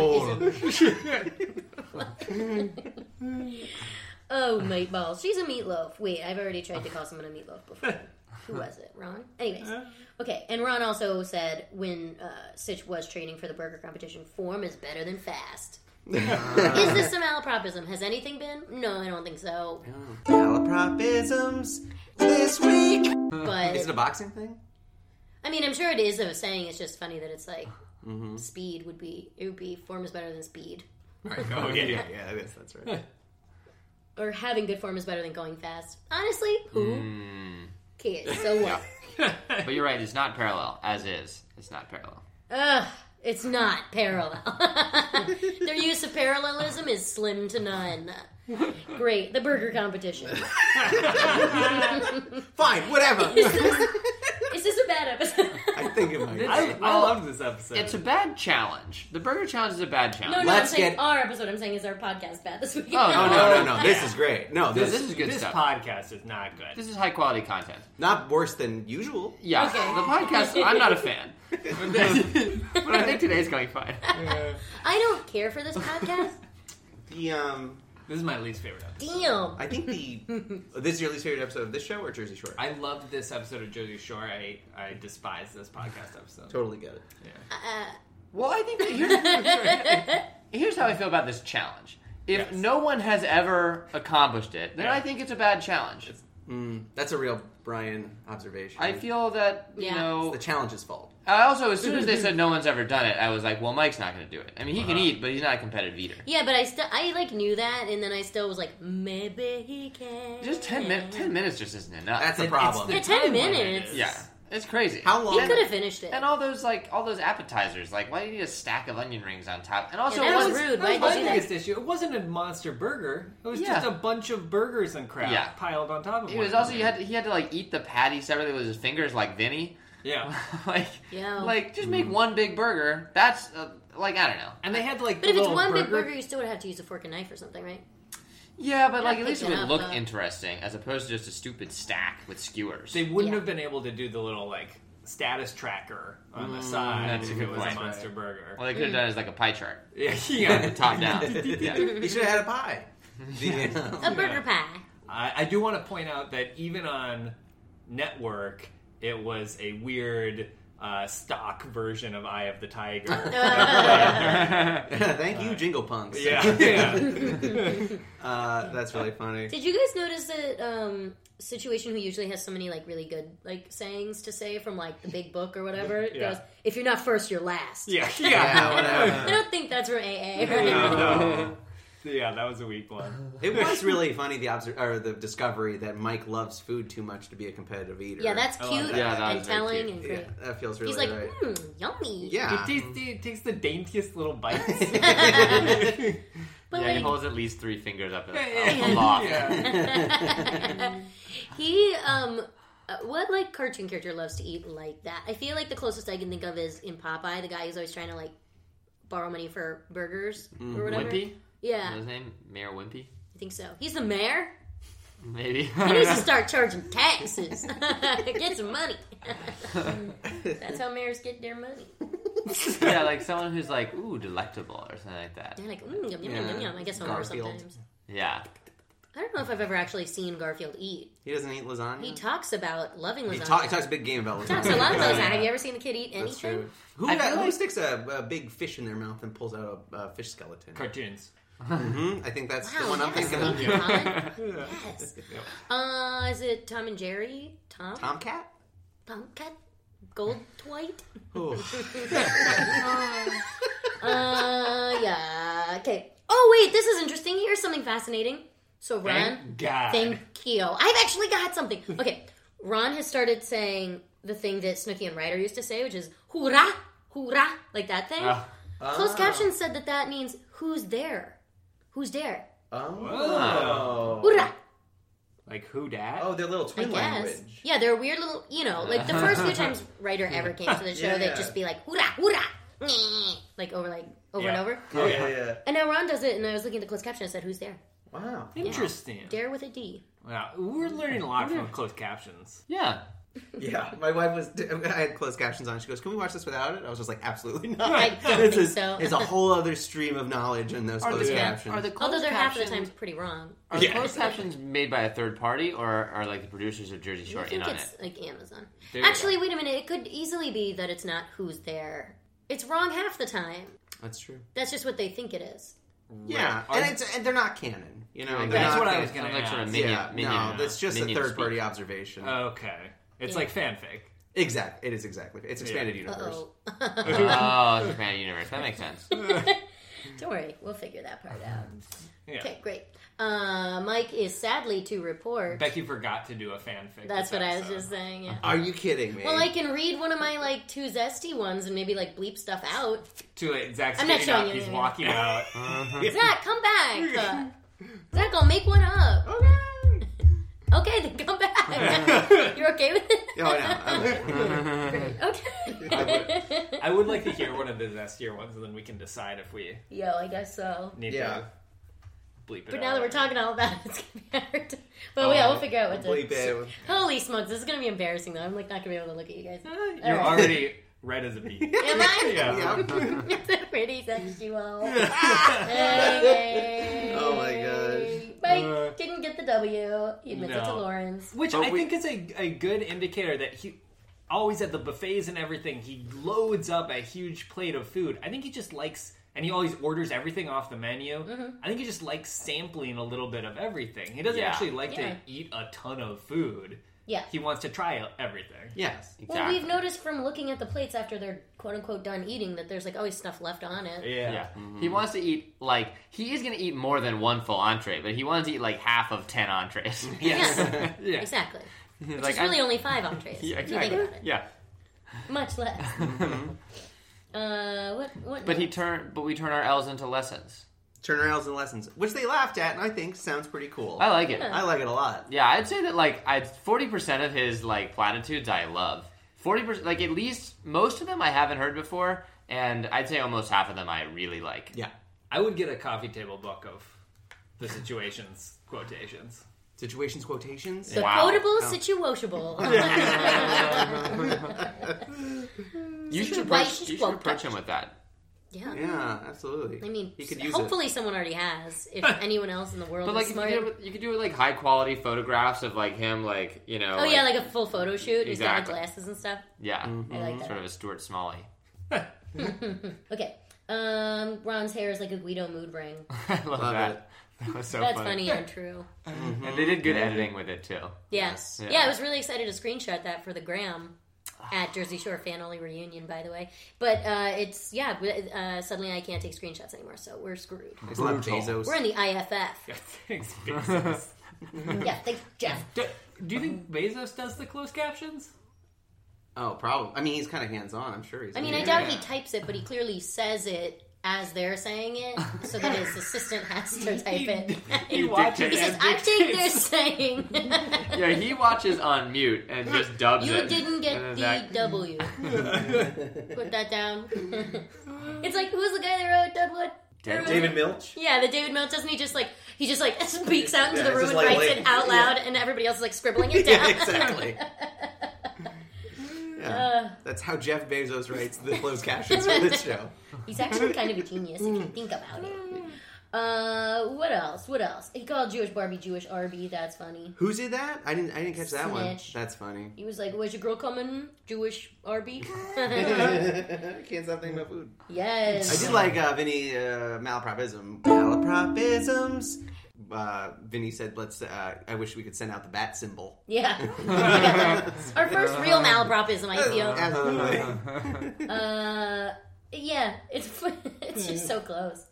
S2: is Oh, meatballs. She's a meatloaf. Wait, I've already tried to call someone a meatloaf before. Who was it? Ron? Anyways. Okay, and Ron also said when uh, Sitch was training for the burger competition, form is better than fast. Is this some malapropism? Has anything been? No, I don't think so.
S4: Malapropisms this week.
S2: But,
S4: Is it a boxing thing?
S2: I mean, I'm sure it is a saying. It's just funny that it's like,
S4: Mm-hmm.
S2: speed would be, it would be, form is better than speed.
S4: Right.
S1: Oh, yeah.
S4: yeah, yeah. I guess that's right.
S2: Or having good form is better than going fast. Honestly, who
S3: Mm.
S2: cares? So what?
S3: But you're right, it's not parallel, as is. It's not parallel.
S2: Ugh, it's not parallel. Their use of parallelism is slim to none. Great, the burger competition.
S4: Fine, whatever.
S2: Is this a bad episode?
S4: I think it might be.
S1: I, I loved this episode.
S3: It's a bad challenge. The burger challenge is a bad
S2: No,
S3: challenge.
S2: no,
S4: Let's
S2: I'm saying
S4: get-
S2: our episode. I'm saying is our podcast bad this week?
S3: Oh,
S4: Oh, no, no, no. This is great. No,
S3: This,
S4: this,
S3: this is good
S1: this
S3: stuff.
S1: podcast is not good.
S3: This is high quality content.
S4: not worse than usual.
S3: Yeah,
S2: Okay.
S3: the podcast, I'm not a fan. But I think today's going fine.
S2: I don't care for this podcast.
S4: The um,
S1: This is my least favorite episode.
S2: Damn.
S4: I think the this is your least favorite episode of this show or Jersey Shore?
S1: I loved this episode of Jersey Shore. I, I despise this podcast episode.
S4: totally get it.
S1: Yeah.
S2: Uh,
S3: Well, I think that here's, here's how I feel about this challenge. If
S1: Yes.
S3: no one has ever accomplished it, then
S1: Yeah.
S3: I think it's a bad challenge.
S4: Mm, that's a real Brian observation.
S3: I feel that, you
S2: Yeah.
S3: know...
S4: It's the challenge's fault.
S3: I also, as soon as they said no one's ever done it, I was like, well, Mike's not going to do it. I mean, he can
S1: Uh-huh.
S3: eat, but he's not a competitive eater.
S2: Yeah, but I still I like knew that, and then I still was like, maybe he can.
S3: Just ten, min- ten minutes just isn't enough.
S4: That's a
S1: It's
S4: problem.
S1: the
S2: Yeah, ten
S1: time limit
S2: minutes.
S1: is-
S3: yeah, it's crazy.
S4: How long?
S2: He could have finished it.
S3: And all those like all those appetizers, like why do you need a stack of onion rings on top? And also,
S2: Yeah, that
S3: it
S2: was
S3: was-
S2: rude.
S1: That
S2: Why
S1: was
S2: did
S1: my
S2: you do that?
S1: biggest issue. It wasn't a monster burger. It was
S3: Yeah.
S1: just a bunch of burgers and crap
S3: Yeah.
S1: piled on top of
S3: It
S1: one
S3: was also
S1: another.
S3: you had to, he had to like eat the patty separately with his fingers like Vinny.
S1: Yeah.
S3: like,
S2: Yeah.
S3: like just make one big burger. That's uh, like I don't know.
S1: And they had like
S2: But
S1: the
S2: if it's
S1: little
S2: one
S1: burger.
S2: big burger, you still would have to use a fork and knife or something, right?
S3: Yeah, but
S2: Yeah,
S3: like at least it
S2: pick it
S3: would
S2: up,
S3: look
S2: uh,
S3: interesting as opposed to just a stupid stack with skewers.
S1: They wouldn't
S2: Yeah.
S1: have been able to do the little like status tracker on the side
S3: that's a
S1: if
S3: good
S1: it was
S3: point.
S1: a monster burger.
S3: Well, they could have done it as like a pie chart,
S1: Yeah, yeah.
S3: top down. Yeah.
S4: You should have had a pie. The-
S2: A burger pie.
S1: I, I do want to point out that even on network, it was a weird uh, stock version of Eye of the Tiger.
S4: Thank you, Jingle Punks.
S1: yeah, yeah.
S4: uh, that's really funny.
S2: Did you guys notice that um, Situation, who usually has so many like really good like sayings to say from like the Big Book or whatever,
S1: Yeah.
S2: goes, "If you're not first, you're last."
S1: Yeah,
S4: Yeah,
S1: yeah.
S4: whatever.
S2: I don't think that's from A A. Right?
S1: No. Yeah, that was a weak one.
S4: It was really funny the obser- or the discovery that Mike loves food too much to be a competitive eater.
S2: Yeah, that's
S1: I
S2: cute
S1: love that.
S3: Yeah, that
S2: and
S3: was very
S2: telling
S3: cute.
S2: and
S4: yeah,
S2: great.
S4: that feels really
S2: He's like,
S4: right.
S2: mmm, yummy.
S4: Yeah.
S1: It takes, it takes the daintiest little bites.
S2: But
S3: Yeah, he
S2: like,
S3: holds at least three fingers up
S1: Yeah, yeah.
S3: aloft.
S1: Yeah.
S2: he um uh, what like cartoon character loves to eat like that? I feel like the closest I can think of is in Popeye, the guy who's always trying to like borrow money for burgers or whatever.
S3: Wimpy?
S2: Yeah,
S3: What was his name? Mayor Wimpy?
S2: I think so. He's the mayor.
S3: Maybe.
S2: He needs to start charging taxes. Get some money. That's how mayors get their money.
S3: Yeah, like someone who's like, ooh, delectable or something like that.
S2: They're like, mm, yum, yum,
S4: Yeah.
S2: yum, yum, yum. I guess Homer
S4: Garfield.
S2: sometimes.
S3: Yeah.
S2: I don't know if I've ever actually seen Garfield eat.
S4: He doesn't eat lasagna.
S2: He talks about loving lasagna.
S4: He, talk, he talks a big game about lasagna.
S2: Talks a lot about lasagna. Have you ever seen the kid eat anything?
S4: That's true. Who,
S3: I
S4: uh,
S3: feel
S4: who
S3: like-
S4: sticks a, a big fish in their mouth and pulls out a, a fish skeleton?
S1: Cartoons.
S4: hmm I think that's the
S2: Wow,
S4: one I'm
S2: yes,
S4: thinking of.
S2: thank you, Colin. Yes. Uh, is it Tom and Jerry? Tom?
S4: Tomcat?
S2: Tomcat? Gold Dwight?
S4: Oh.
S2: Uh, yeah. Okay. Oh, wait, this is interesting. Here's something fascinating. So, Ron,
S1: Thank God.
S2: thank you. I've actually got something. Okay, Ron has started saying the thing that Snooki and Ryder used to say, which is hoorah, hoorah, like that thing.
S1: Ah.
S2: Closed captions said that that means who's there? Who's there?
S4: Oh.
S2: Hoorah.
S1: Like who dat?
S4: Oh, their little
S2: I
S4: twin
S2: guess.
S4: language.
S2: Yeah, they're weird little, you know, like the first few times Ryder ever came to the show,
S4: Yeah.
S2: they'd just be like, hoorah, hoorah, nyeh, like over, like, over
S1: Yeah.
S2: and over.
S1: Oh,
S4: yeah,
S1: yeah.
S4: yeah.
S2: And now Ron does it, and I was looking at the closed caption, I said, who's there?
S4: Wow.
S1: Interesting.
S2: Dare with a D.
S1: Wow, we're learning a lot from closed captions.
S3: Yeah.
S4: Yeah, my wife was. I had closed captions on. She goes, "Can we watch this without it?" I was just like, "Absolutely not."
S2: I don't
S4: it's
S2: think
S4: a,
S2: so.
S4: It's a whole other stream of knowledge in those
S3: Are
S4: closed
S3: the,
S4: captions.
S3: are the closed
S2: Although they're half
S3: captions,
S2: the time pretty wrong.
S3: Are the
S4: Yeah.
S3: closed captions made by a third party, or are like the producers of Jersey
S2: I
S3: Shore in
S2: think
S3: on
S2: it's
S3: it?
S2: like Amazon.
S1: There you
S2: Actually, wait a minute. It could easily be that it's not who's there. It's wrong half the time.
S4: That's true.
S2: That's just what they think it is.
S4: Yeah,
S1: Right.
S4: and it's and they're not canon. You know,
S3: Like,
S4: they're
S1: That's
S4: not
S1: what I
S4: canon.
S1: was going to
S3: Like sort of
S1: ask.
S3: minion-
S4: Yeah,
S3: minion,
S4: no,
S3: uh,
S4: that's just a
S3: minion
S4: third party
S3: speak.
S4: observation.
S1: Okay. It's
S2: Yeah.
S1: like fanfic.
S4: exactly, it is exactly. It's expanded
S2: Uh
S4: universe.
S2: oh.
S3: Oh, it's a fan universe. That makes sense.
S2: Don't worry, we'll figure that part out.
S1: Yeah.
S2: Okay, great. Uh, Mike is sadly to report.
S1: Becky forgot to do a fanfic.
S2: That's
S1: this
S2: what I was
S1: episode.
S2: just saying. Yeah.
S4: Are you kidding me?
S2: Well, I can read one of my like two zesty ones and maybe like bleep stuff out.
S1: Too late. Zach's
S2: I'm not
S1: getting
S2: showing
S1: up.
S2: you,
S1: He's
S2: yeah.
S1: walking out.
S2: Zach, come back. Uh, Zach, I'll make one up.
S4: okay.
S2: Okay, then come back. You're okay with it?
S4: Oh, no, I'm-
S2: Great. Okay.
S1: I would like to hear one of the zestier ones, and then we can decide if we
S2: Yo, I guess so.
S1: need
S4: Yeah.
S1: to bleep it
S2: But
S1: out.
S2: now that we're talking all about it, it's gonna be hard. To... But yeah, we'll figure out what to.
S4: Bleep it.
S2: Holy smokes, this is gonna be embarrassing though. I'm like not gonna be able to look at you guys.
S1: You're
S2: All right.
S1: already red as a bee.
S2: Am I?
S1: Yeah.
S2: It's a pretty sexual. Hey.
S4: Oh my gosh.
S2: Mike
S1: Uh,
S2: didn't get the W. He admits it to
S1: no.
S2: Lawrence.
S1: Which
S3: But
S1: I
S3: we-
S1: think is a, a good indicator that he always at the buffets and everything, he loads up a huge plate of food. I think he just likes and he always orders everything off the menu.
S2: Mm-hmm.
S1: I think he just likes sampling a little bit of everything. He doesn't
S3: Yeah.
S1: actually like
S2: Yeah.
S1: to eat a ton of food.
S2: Yeah.
S1: He wants to try everything.
S4: Yes.
S3: Exactly.
S2: Well, we've noticed from looking at the plates after they're quote unquote done eating that there's like always stuff left on it.
S1: Yeah.
S3: Yeah, he wants to eat like he is going to eat more than one full entree, but he wants to eat like half of ten entrees.
S1: Yes.
S2: Yeah.
S1: yeah.
S2: Exactly. Which
S3: like,
S2: is really
S3: I'm-
S2: only five entrees.
S3: yeah,
S2: if you
S3: exactly.
S2: think about it.
S3: Yeah,
S2: Much less. uh, what? What?
S3: but he
S2: next?
S3: turn, but we turn our L's into lessons.
S4: Turner L's and lessons, which they laughed at, and I think sounds pretty cool.
S3: I like it.
S2: Yeah.
S4: I like it a lot.
S3: Yeah, I'd say that like I forty percent of his like platitudes I love. Forty percent, like at least most of them I haven't heard before, and I'd say almost half of them I really like.
S4: Yeah.
S1: I would get a coffee table book of the situations quotations.
S4: Situations, quotations.
S2: The
S3: Wow.
S2: quotable,
S4: Oh.
S2: situatable.
S3: You should
S2: Why
S3: approach,
S2: she's
S3: you should
S2: woke
S3: approach
S2: up.
S3: him with that.
S2: Yeah.
S4: Yeah, absolutely.
S2: I mean,
S4: he could use
S2: hopefully someone already has. If anyone else in the world
S3: But like
S2: is
S3: you could,
S2: smart.
S3: do it with, you could do it with like high quality photographs of like him, like you know.
S2: Oh yeah, like a full photo shoot. He's got like
S3: Exactly.
S2: glasses and stuff.
S3: yeah,
S2: I like that.
S3: sort of a Stuart Smalley.
S2: Okay. Um, Ron's hair is like a Guido mood ring.
S3: I love,
S4: Love
S3: that.
S4: it.
S3: That was so
S2: That's
S3: funny.
S2: funny and true.
S3: And they did good editing with it too.
S2: Yes.
S3: Yeah.
S2: Yeah. I was really excited to screenshot that for the gram at Jersey Shore Fan Only Reunion, by the way. But uh, it's, yeah, uh, suddenly I can't take screenshots anymore, so we're screwed.
S4: There's a lot of
S1: Brutal.
S4: Bezos.
S2: We're in the I F F.
S1: Thanks, Bezos.
S2: Yeah, thanks, Jeff.
S1: do, do you think Bezos does the closed captions?
S4: Oh, probably. I mean, he's kind of hands-on. I'm sure he's.
S2: I mean, I
S1: Yeah.
S2: doubt he types it, but he clearly says it as they're saying it, so that his assistant has to type it.
S1: He watches
S2: He says,
S1: and
S2: I think they're
S1: dictates.
S2: saying.
S3: Yeah, he watches on mute and just dubs
S2: You
S3: it.
S2: didn't get
S3: And
S2: the
S3: then Zach-
S2: W. Put that down. It's like, who's the guy that wrote Deadwood?
S3: Deadwood.
S4: David Milch.
S2: Yeah, the David Milch, doesn't he just like, he just like speaks out into
S4: Yeah,
S2: the
S4: it's
S2: room and
S4: just like-
S2: writes
S4: like-
S2: it out loud, and everybody else is like scribbling it down.
S4: Yeah, exactly. Yeah.
S2: Uh,
S4: That's how Jeff Bezos writes the closed captions for this show.
S2: He's actually kind of a genius if you think about it. Uh, what else? What else? He called Jewish Barbie Jewish Arby. That's funny.
S4: Who did that? I didn't. I didn't catch that one.
S2: Snitch.
S4: That's funny.
S2: He was like, "Where's your girl coming? Jewish Arby."
S4: Can't stop thinking about food.
S2: Yes.
S4: I did like uh, Vinny uh, malapropism. Malapropisms. Uh, Vinny said, "Let's." Uh, I wish we could send out the bat symbol.
S2: Yeah. Our first real malapropism, I feel.
S4: Absolutely.
S2: Uh, yeah, it's it's just so close.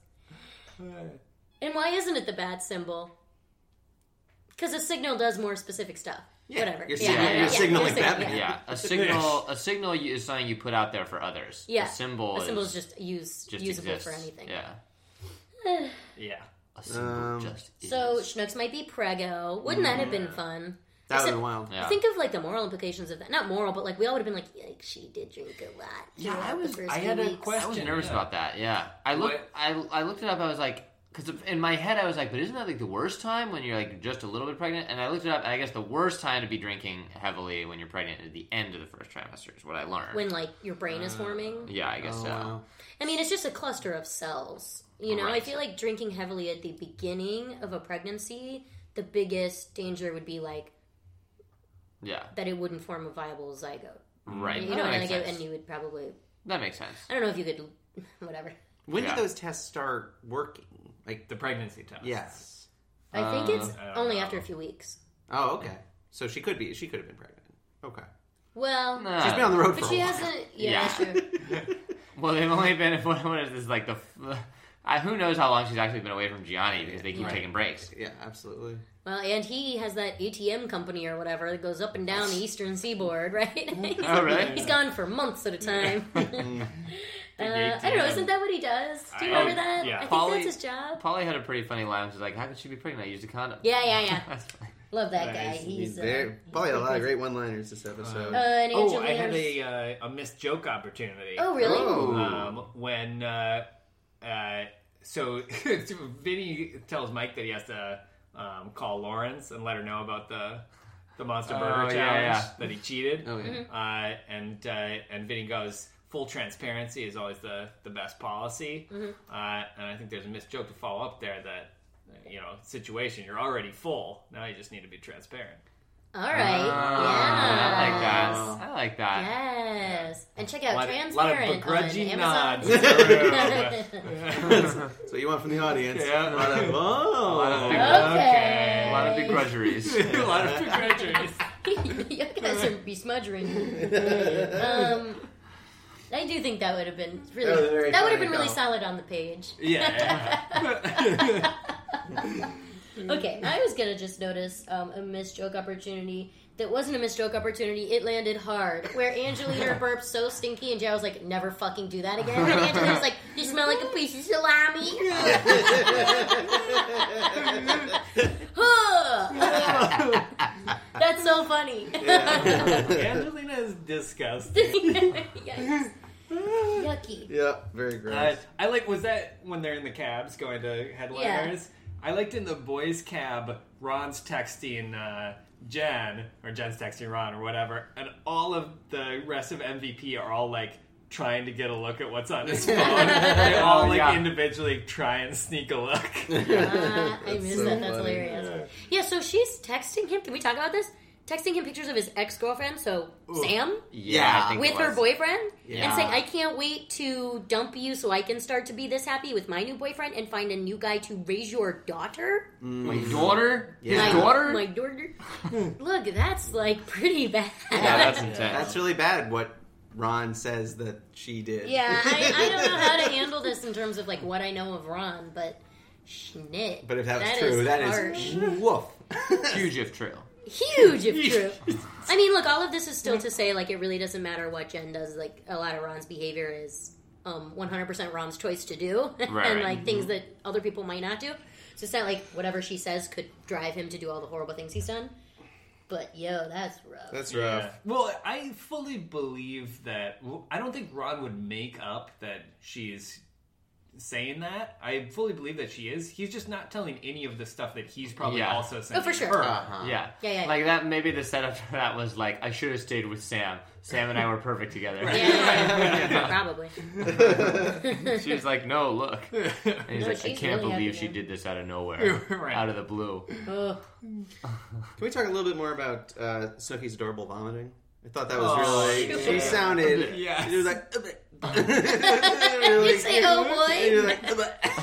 S2: And why isn't it the bat symbol? Because a signal does more specific stuff.
S4: Yeah,
S2: Whatever.
S4: you're
S2: yeah,
S4: signaling-
S2: yeah,
S4: you're
S2: yeah,
S4: signaling
S2: you're signaling,
S4: Batman.
S3: Yeah, a signal. A signal is something you put out there for others.
S2: Yeah.
S3: A symbol.
S2: A symbol
S3: is
S2: is just use
S3: just
S2: usable
S3: exists.
S2: for anything.
S3: Yeah.
S1: Yeah.
S3: A symbol
S4: Um,
S3: just is.
S2: So Schnooks might be prego. Wouldn't that have been fun?
S4: That would
S2: Except-
S4: have been wild.
S3: yeah.
S2: Think of like the moral implications of that. Not moral, but like we all would have been like, like she did drink a lot.
S3: Yeah,
S2: throughout
S3: I
S2: the
S3: was-
S2: first
S1: I
S2: few
S1: had a
S2: weeks.
S1: question.
S3: I was nervous
S1: yeah.
S3: about that. Yeah, I looked.
S1: What?
S3: I I looked it up. I was like, because in my head I was like, but isn't that like the worst time when you're like just a little bit pregnant? And I looked it up, and I guess the worst time to be drinking heavily when you're pregnant is the end of the first trimester. Is what I learned.
S2: When like your brain is forming.
S3: yeah, I guess
S4: Oh,
S3: so.
S4: wow.
S2: I mean, it's just a cluster of cells. You know, I
S3: Right.
S2: feel like drinking heavily at the beginning of a pregnancy, the biggest danger would be like
S3: Yeah,
S2: that it wouldn't form a viable zygote.
S3: right.
S2: You
S3: That
S2: know, and,
S3: makes
S2: like,
S3: sense.
S2: and you would probably.
S3: That makes sense.
S2: I don't know if you could. Whatever.
S4: When
S3: Yeah.
S4: did those tests start working? Like,
S1: The pregnancy test.
S4: yes.
S2: I think it's
S1: I don't
S2: only
S1: know.
S2: after a few weeks.
S4: Oh, okay. So she could be. She could have been pregnant. Okay.
S2: Well,
S3: Nah.
S4: She's been on the road
S2: but
S4: for
S2: she
S4: a while.
S2: hasn't. Yeah,
S3: Yeah.
S2: that's true.
S3: Well, they've only been. What, what is this like the? I, who knows how long she's actually been away from Gianni because they keep
S2: Right.
S3: taking breaks.
S4: Yeah, absolutely.
S2: Well, and he has that A T M company or whatever that goes up and down the eastern seaboard, right? He's-
S3: Oh, really?
S2: He's gone for months at a time. uh, I don't know.
S1: A T M.
S2: Isn't that what he does? Do you
S1: I-
S2: remember that?
S1: yeah.
S2: I think
S3: Polly-
S2: that's his job.
S3: Polly had a pretty funny line. She's like, "How could she be pregnant? I used a condom."
S2: Yeah, yeah, yeah.
S3: That's funny.
S2: Love that
S1: Uh,
S2: guy.
S1: he's-
S2: He's,
S4: He's
S2: uh,
S4: there. Probably had a lot of great one-liners this episode.
S2: Uh, and
S1: Oh,
S2: Angelina's...
S1: I had a uh, a missed joke opportunity.
S2: Oh, really?
S4: Oh.
S1: Um, when uh, uh, so Vinny tells Mike that he has to um, call Lawrence and let her know about the the Monster
S3: Oh,
S1: Burger
S3: yeah,
S1: challenge
S3: yeah.
S1: that he cheated.
S4: Oh, yeah.
S1: Uh, and uh, and Vinny goes, full transparency is always the, the best policy.
S2: Mm-hmm.
S1: Uh, and I think there's a missed joke to follow up there that, you know, situation, you're already full. Now you just need to be transparent.
S2: All right.
S3: Oh,
S2: yeah.
S3: I like that. I like that.
S2: Yes. And check out
S1: A lot,
S2: Transparent
S1: lot of begrudging
S2: on
S1: nods.
S2: Amazon.
S4: That's what you want from the audience.
S1: Yeah.
S4: A lot of, oh.
S3: A lot of big,
S2: Okay.
S3: a lot of begrudgeries.
S1: A lot of begrudgeries.
S2: You guys are besmudgering. um, I do think that would have been really.
S4: That was very
S2: That would have
S4: funny,
S2: been really
S4: though.
S2: solid on the page.
S1: Yeah.
S2: Okay, I was gonna just notice um, a missed joke opportunity that wasn't a missed joke opportunity. It landed hard. Where Angelina burped so stinky, and Jay was like, "Never fucking do that again." And Angelina was like, "You smell like a piece of salami." Huh. That's so funny.
S1: Angelina is disgusting.
S2: Yikes. Yucky.
S4: Yeah, very gross.
S1: Uh, I like, was that when they're in the cabs going to headliners? I liked in the boys' cab, Ron's texting uh, Jen, or Jen's texting Ron, or whatever, and all of the rest of M V P are all like trying to get a look at what's on his phone. They all like
S3: Yeah.
S1: individually try and sneak a look.
S2: Uh, I missed
S4: so
S2: that. That's
S4: funny.
S2: hilarious. Yeah, so she's texting him. Can we talk about this? Texting him pictures of his ex-girlfriend, so Sam,
S3: Yeah, I think
S2: with
S3: it
S2: her
S3: was.
S2: boyfriend,
S4: Yeah.
S2: and saying, "I can't wait to dump you so I can start to be this happy with my new boyfriend and find a new guy to raise your daughter."
S3: My daughter?
S4: Yeah.
S3: His
S2: my,
S3: daughter?
S2: My daughter. Look, that's like pretty bad.
S3: Yeah, that's intense.
S4: That's really bad what Ron says that she did.
S2: Yeah, I, I don't know how to handle this in terms of like what I know of Ron, but schnit.
S4: But if that was
S2: That
S4: true,
S2: is
S4: that
S2: harsh.
S4: is woof.
S3: Huge if true.
S2: Huge if true. I mean, look, all of this is still to say, like, it really doesn't matter what Jen does. Like, a lot of Ron's behavior is um, one hundred percent Ron's choice to do.
S3: Right.
S2: And, like, things that other people might not do. So it's not like whatever she says could drive him to do all the horrible things he's done. But, yo, that's rough.
S4: That's rough.
S1: Yeah. Well, I fully believe that. Well, I don't think Ron would make up that she's saying that. I fully believe that she is. He's just not telling any of the stuff that he's probably
S3: Yeah.
S1: also saying.
S2: Oh, for sure.
S1: Her.
S4: Uh-huh.
S3: Yeah.
S2: Yeah, yeah.
S3: Like that, maybe the setup for that was like, I should have stayed with Sam. Sam and I were perfect together.
S2: Yeah, yeah, yeah. Probably.
S3: She was like, no, look. And he's
S2: No,
S3: like, I
S2: she's
S3: can't
S2: really
S3: believe
S2: happy
S3: she
S2: now.
S3: did this out of nowhere.
S1: Right.
S3: Out of the blue.
S2: Ugh.
S4: Can we talk a little bit more about uh, Snooki's adorable vomiting? I thought that was
S1: Oh,
S4: really.
S2: sure.
S4: She sounded.
S1: Yes.
S4: She was like.
S2: You say, oh boy.
S4: She was like,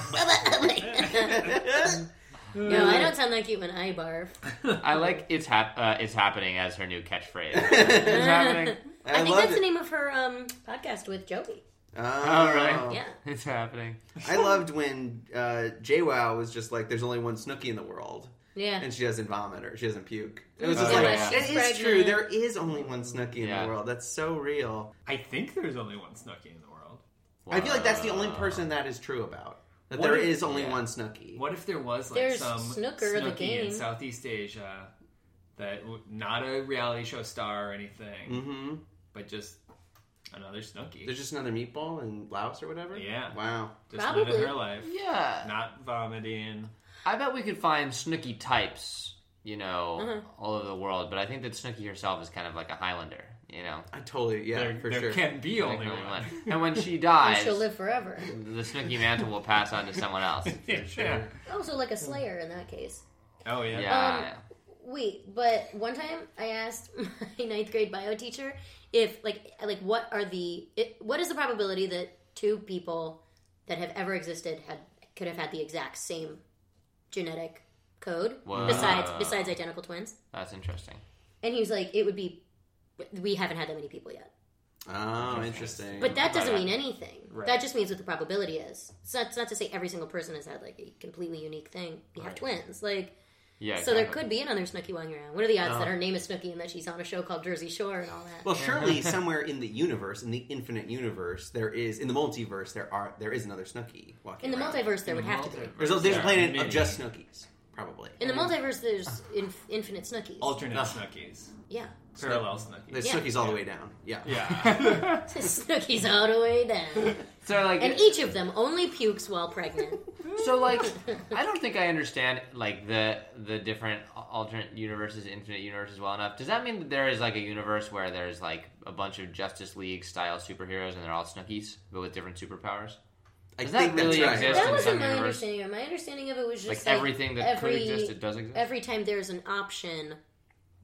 S2: No, I don't sound that cute when I barf.
S3: I like it's hap- uh, it's happening as her new catchphrase. It's happening.
S2: I,
S4: I,
S2: think
S4: loved
S2: that's the
S4: it.
S2: name of her um, podcast with Joey.
S4: Oh,
S3: Oh, really?
S2: Yeah.
S3: It's happening.
S4: I loved when uh, JWoww was just like, "There's only one Snooki in the world,"
S2: Yeah.
S4: and she doesn't vomit or she doesn't puke. It was
S3: Oh,
S4: just
S3: yeah,
S4: like,
S3: yeah.
S4: "That
S2: She's
S4: is
S2: pregnant.
S4: true. There is only one Snooki in
S3: Yeah.
S4: the world. That's so real."
S1: I think there's only one Snooki in the world.
S4: I feel like that's the only person that is true about. That
S1: What
S4: there
S1: if-
S4: is only
S1: yeah.
S4: one Snooki.
S1: What if there was like
S2: There's
S1: some
S2: Snooker, the
S1: Snooki
S2: game.
S1: in Southeast Asia that w- not a reality show star or anything,
S4: Mm-hmm.
S1: but just another Snooki.
S4: There's just another meatball in Laos or whatever.
S1: Yeah.
S4: Wow.
S1: Just
S2: Probably.
S1: living her life,
S3: Yeah.
S1: not vomiting.
S3: I bet we could find Snooki types, you know,
S2: Uh-huh.
S3: all over the world. But I think that Snooki herself is kind of like a Highlander, you know.
S4: I totally yeah
S1: there
S4: for
S1: there
S4: sure.
S1: can be
S3: Like,
S1: only
S3: only
S1: one.
S3: And when she
S2: And
S3: dies,
S2: she'll live forever.
S3: the Snooki mantle will pass on to someone else.
S1: Yeah.
S2: Oh, so like a Slayer in that case.
S1: Oh yeah.
S3: Yeah.
S2: Um, Wait, but one time I asked my ninth grade bio teacher if, like, like what are the, it, what is the probability that two people that have ever existed had could have had the exact same genetic code
S3: Whoa.
S2: besides besides identical twins?
S3: That's interesting.
S2: And he was like, it would be, we haven't had that many people yet.
S4: Oh, interesting.
S2: But that doesn't
S3: Right.
S2: mean anything.
S1: Right.
S2: That just means what the probability is. It's not, it's not to say every single person has had like a completely unique thing. You have twins, like.
S3: Yeah.
S2: So there
S3: exactly.
S2: could be another Snooki walking around. What are the odds
S4: Oh.
S2: that her name is Snooki and that she's on a show called Jersey Shore and all that?
S4: Well, surely somewhere in the universe, in the infinite universe, there is in the multiverse there are there is another Snooki walking
S2: in the
S4: around.
S2: multiverse, there
S1: In
S2: would
S1: the
S2: have to be.
S1: multiverse.
S4: There's a, there's a
S1: Yeah,
S4: planet
S1: maybe.
S4: of just Snookies, probably.
S2: In the multiverse, there's inf- infinite Snookies.
S1: Alternate
S4: No.
S1: Snookies.
S2: Yeah.
S1: Parallel Snookies.
S4: There's
S2: Yeah.
S4: Snookies all the way down. Yeah.
S1: Yeah.
S2: Snookies all the way down.
S3: So like,
S2: And each of them only pukes while pregnant.
S3: so like, I don't think I understand like the the different alternate universes, infinite universes well enough. Does that mean that there is like a universe where there's like a bunch of Justice League style superheroes and they're all Snookies but with different superpowers?
S4: I
S3: Does
S4: think
S3: that really
S4: that's right.
S3: exist?
S2: That
S3: in
S2: wasn't
S3: some
S2: my
S3: universe?
S2: understanding of it. My understanding of it was
S3: Like
S2: just like,
S3: everything that
S2: every,
S3: could exist, it does exist.
S2: every time there's an option,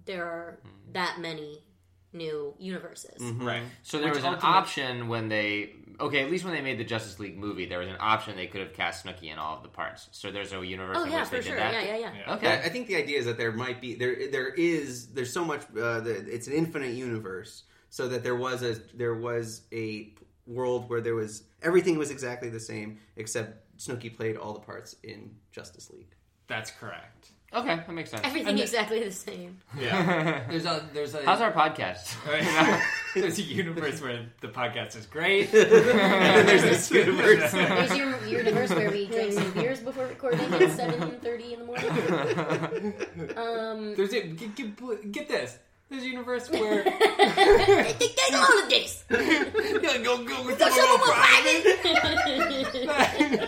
S2: there are that many new universes.
S4: Mm-hmm.
S1: Right.
S3: So there
S1: Which
S3: was an
S1: ultimate-
S3: option when they okay, at least when they made the Justice League movie, there was an option they could have cast Snooki in all of the parts. So there's a universe
S2: Oh
S3: in
S2: yeah,
S3: which they
S2: for
S3: did
S2: sure.
S3: that.
S2: Yeah, yeah, yeah.
S1: Yeah.
S3: Okay.
S4: I think the idea is that there might be there there is there's so much uh, the, it's an infinite universe, so that there was a there was a world where there was everything was exactly the same except Snooki played all the parts in Justice League.
S1: That's correct.
S3: Okay, that makes sense.
S2: Everything
S1: And the-
S2: exactly the same.
S1: Yeah. There's a there's a
S3: How's our podcast?
S1: there's a universe where the podcast is great.
S4: And then there's this universe.
S2: There's your universe where we drink some beers before recording at seven thirty in the morning. Um,
S1: There's a get, get, get this. There's a universe where
S2: I think there's all of this.
S1: yeah, go go with
S2: There's someone private.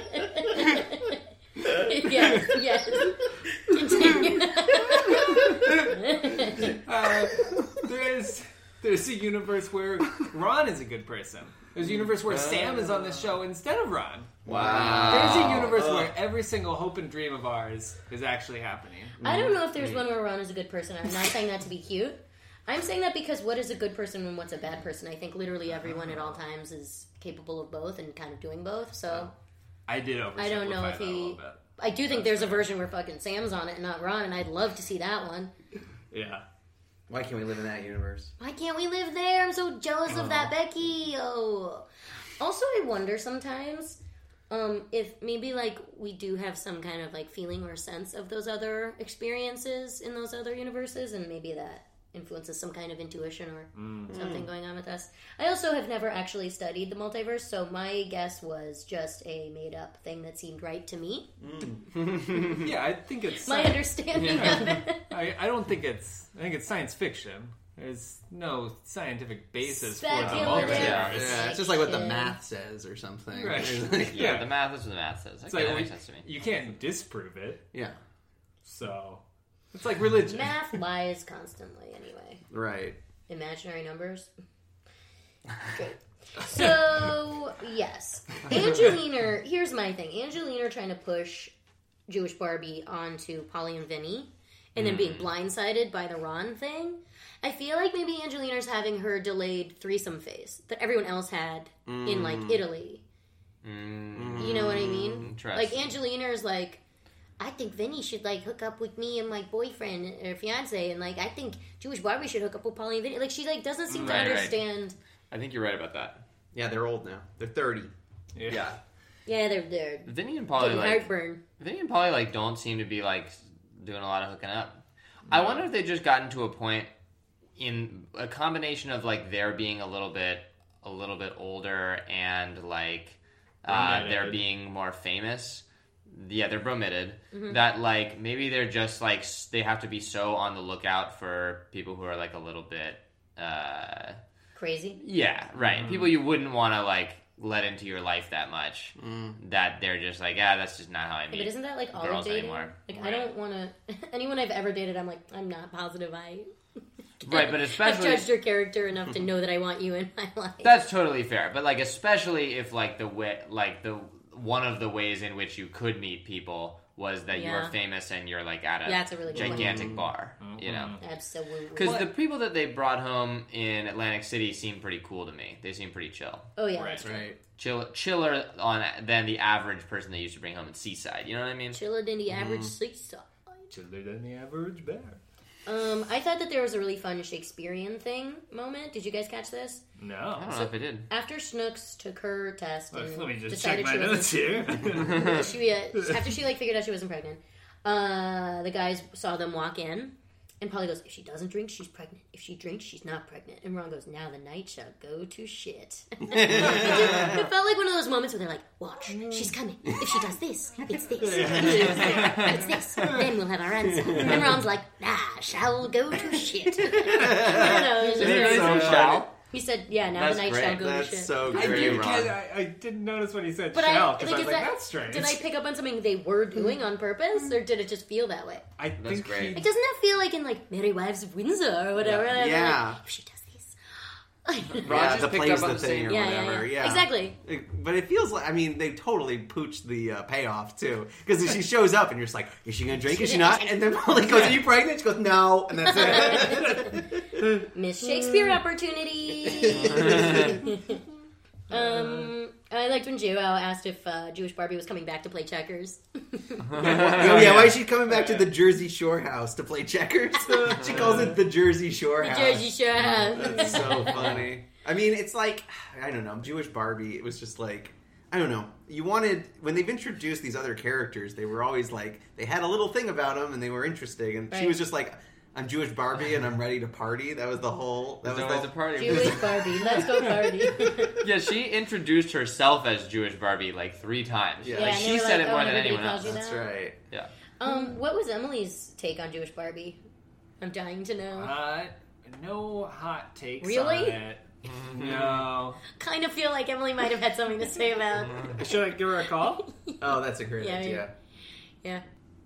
S2: Yes, yes. Continue.
S1: uh, there's there's a universe where Ron is a good person. There's a universe where Sam is on the show instead of Ron.
S4: Wow.
S1: There's a universe
S4: Ugh.
S1: where every single hope and dream of ours is actually happening.
S2: I don't know if there's one where Ron is a good person. I'm not saying that to be cute. I'm saying that because what is a good person and what's a bad person? I think literally everyone at all times is capable of both and kind of doing both. So
S1: I did oversimplify
S2: I don't know if
S1: that a
S2: he.
S1: little bit.
S2: I do think there's a version where fucking Sam's on it and not Ron, and I'd love to see that one.
S1: Yeah.
S4: Why can't we live in that universe?
S2: Why can't we live there? I'm so jealous of that Becky. Oh. Also, I wonder sometimes um, if maybe like we do have some kind of like feeling or sense of those other experiences in those other universes, and maybe that influences some kind of intuition or
S1: Mm.
S2: something going on with us. I also have never actually studied the multiverse, so my guess was just a made up thing that seemed right to me.
S1: Yeah, I think it's
S2: My
S1: sci-
S2: understanding
S1: Yeah.
S2: of it.
S1: I, I don't think it's I think it's science fiction. There's no scientific basis for the
S2: Speculative.
S1: multiverse.
S3: Yeah.
S4: Yeah, it's just like what the
S2: Fiction.
S4: math says or something.
S1: Right.
S4: It's like-
S3: Yeah,
S1: Yeah.
S3: the math is what the math says. Okay,
S1: It's like
S3: that
S1: we-
S3: makes sense to me.
S1: you can't disprove it.
S4: yeah.
S1: So it's like religion.
S2: Math lies constantly anyway.
S4: Right.
S2: Imaginary numbers. Great. So, yes. Angelina, here's my thing. Angelina trying to push Jewish Barbie onto Polly and Vinny, and then being blindsided by the Ron thing. I feel like maybe Angelina's having her delayed threesome phase that everyone else had in, like, Italy.
S3: Mm,
S2: You know what I mean?
S3: Interesting.
S2: Like, Angelina is like, I think Vinny should, like, hook up with me and my boyfriend or fiance, and, like, I think Jewish Barbie should hook up with Polly and Vinny. Like, she, like, doesn't seem to
S3: Right, right.
S2: understand...
S3: I think you're right about that.
S4: Yeah, they're old now. They're thirty.
S1: Yeah.
S2: Yeah, they're, they're
S3: Vinny and Polly
S2: getting
S3: like
S2: heartburn.
S3: Vinny and Polly like don't seem to be like doing a lot of hooking up. I wonder if they just gotten to a point in a combination of like their being a little bit a little bit older and like uh,
S1: Bromitted.
S3: they're being more famous. Yeah, they're bromitted.
S2: Mm-hmm.
S3: That like maybe they're just like s- they have to be so on the lookout for people who are like a little bit. Uh,
S2: Crazy.
S3: Yeah, right. People you wouldn't want to like let into your life that much. That they're just like, ah, that's just not how I
S2: Yeah,
S3: meet.
S2: but isn't that like all of
S3: girls
S2: dating?
S3: anymore.
S2: Like, I
S3: Right.
S2: don't want to. Anyone I've ever dated, I'm like, I'm not positive I.
S3: Right, but
S2: I've
S3: especially
S2: judged your character enough to know that I want you in my life.
S3: that's totally fair. But like, especially if like the way, like the one of the ways in which you could meet people was that
S2: Yeah.
S3: you're famous and you're like at a
S2: Yeah, that's a really good one.
S3: gigantic bar, you know.
S2: Absolutely.
S3: Because the people that they brought home in Atlantic City seem pretty cool to me. They seem pretty chill.
S2: Oh yeah,
S1: Right.
S2: that's true.
S4: Right.
S3: Chill, chiller on than the average person they used to bring home in Seaside. You know what I mean?
S2: Chiller than the average seaside.
S1: Chiller than the average bear.
S2: Um, I thought that there was a really fun Shakespearean thing moment. Did you guys catch this?
S1: No.
S3: I don't know if I did.
S2: After Snooks took her test and
S1: Let me just
S2: decided
S1: check my
S2: she
S1: notes
S2: wasn't,
S1: here.
S2: she uh, after she like figured out she wasn't pregnant, uh, the guys saw them walk in, and Polly goes, "If she doesn't drink, she's pregnant. If she drinks, she's not pregnant." And Ron goes, "Now the night shall go to shit." It felt like one of those moments where they're like, "Watch, she's coming. If she does this, it's this. If she does that, it's this. Then we'll have our answer." And Ron's like, "Nah, shall go to shit." I don't know. It was just
S3: Did he
S2: very
S3: really say
S2: funny.
S3: shall?
S2: He said, "Yeah, now
S3: That's
S2: the night
S3: great.
S2: shall go
S4: That's
S2: to shit."
S4: so
S1: I,
S4: great.
S1: did,
S3: Ron.
S1: I, I didn't notice when he said
S2: But
S1: shall,
S2: I,
S1: because
S2: like,
S1: I
S2: is
S1: was like,
S2: that,
S1: that's strange.
S2: did I pick up on something they were doing on purpose, or did it just feel that way?
S1: I
S3: That's
S1: think
S3: great.
S1: he-
S2: Like, doesn't that feel like in like Merry Wives of Windsor or whatever?
S4: Yeah.
S2: They're
S4: Yeah.
S2: Like, if she does this,
S4: yeah,
S3: just
S4: the
S3: picked
S4: plays
S3: up on
S4: the
S3: the
S4: thing
S3: same-
S4: or
S2: yeah,
S4: whatever.
S2: yeah,
S4: Yeah,
S2: yeah. Exactly.
S4: It- But it feels like, I mean, they totally pooched the uh, payoff, too. Because she shows up and you're just like, is she going to drink? Is she not? And then Molly goes, are you pregnant? She goes, no. And that's it.
S2: Miss Shakespeare opportunity. um, I liked when J-Lo asked if uh, Jewish Barbie was coming back to play checkers.
S4: Oh, yeah, why is she coming back to the Jersey Shore house to play checkers? She calls it the Jersey Shore house.
S2: Jersey Shore house.
S4: That's so funny. I mean, it's like, I don't know, Jewish Barbie, it was just like, I don't know. You wanted, when they've introduced these other characters, they were always like, they had a little thing about them and they were interesting. And she
S2: Right.
S4: was just like, I'm Jewish Barbie and I'm ready to party. That was the whole, that
S3: There's
S4: was
S3: always
S4: the
S3: a party.
S2: Jewish Barbie. Let's go party.
S3: Yeah, she introduced herself as Jewish Barbie like three times.
S4: Yeah.
S3: Like,
S2: Yeah, and they
S3: she
S2: were
S3: said
S2: like,
S3: it more
S2: "Oh,
S3: than
S2: everybody
S3: anyone
S2: calls
S3: else.
S2: you
S4: That's
S2: that?
S4: right.
S3: Yeah.
S2: Um, what was Emily's take on Jewish Barbie? I'm dying to know.
S1: Uh, no hot takes
S2: Really?
S1: on it. No.
S2: Kind of feel like Emily might have had something to say about.
S1: Should I give her a call?
S4: Oh, that's a great
S2: Yeah,
S4: idea.
S2: Yeah.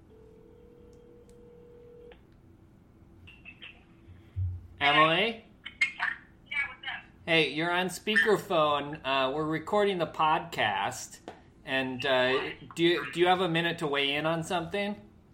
S1: Emily?
S5: Yeah, what's up?
S1: Hey, you're on speakerphone. Uh, we're recording the podcast. And uh, do you, do you have a minute to weigh in on something?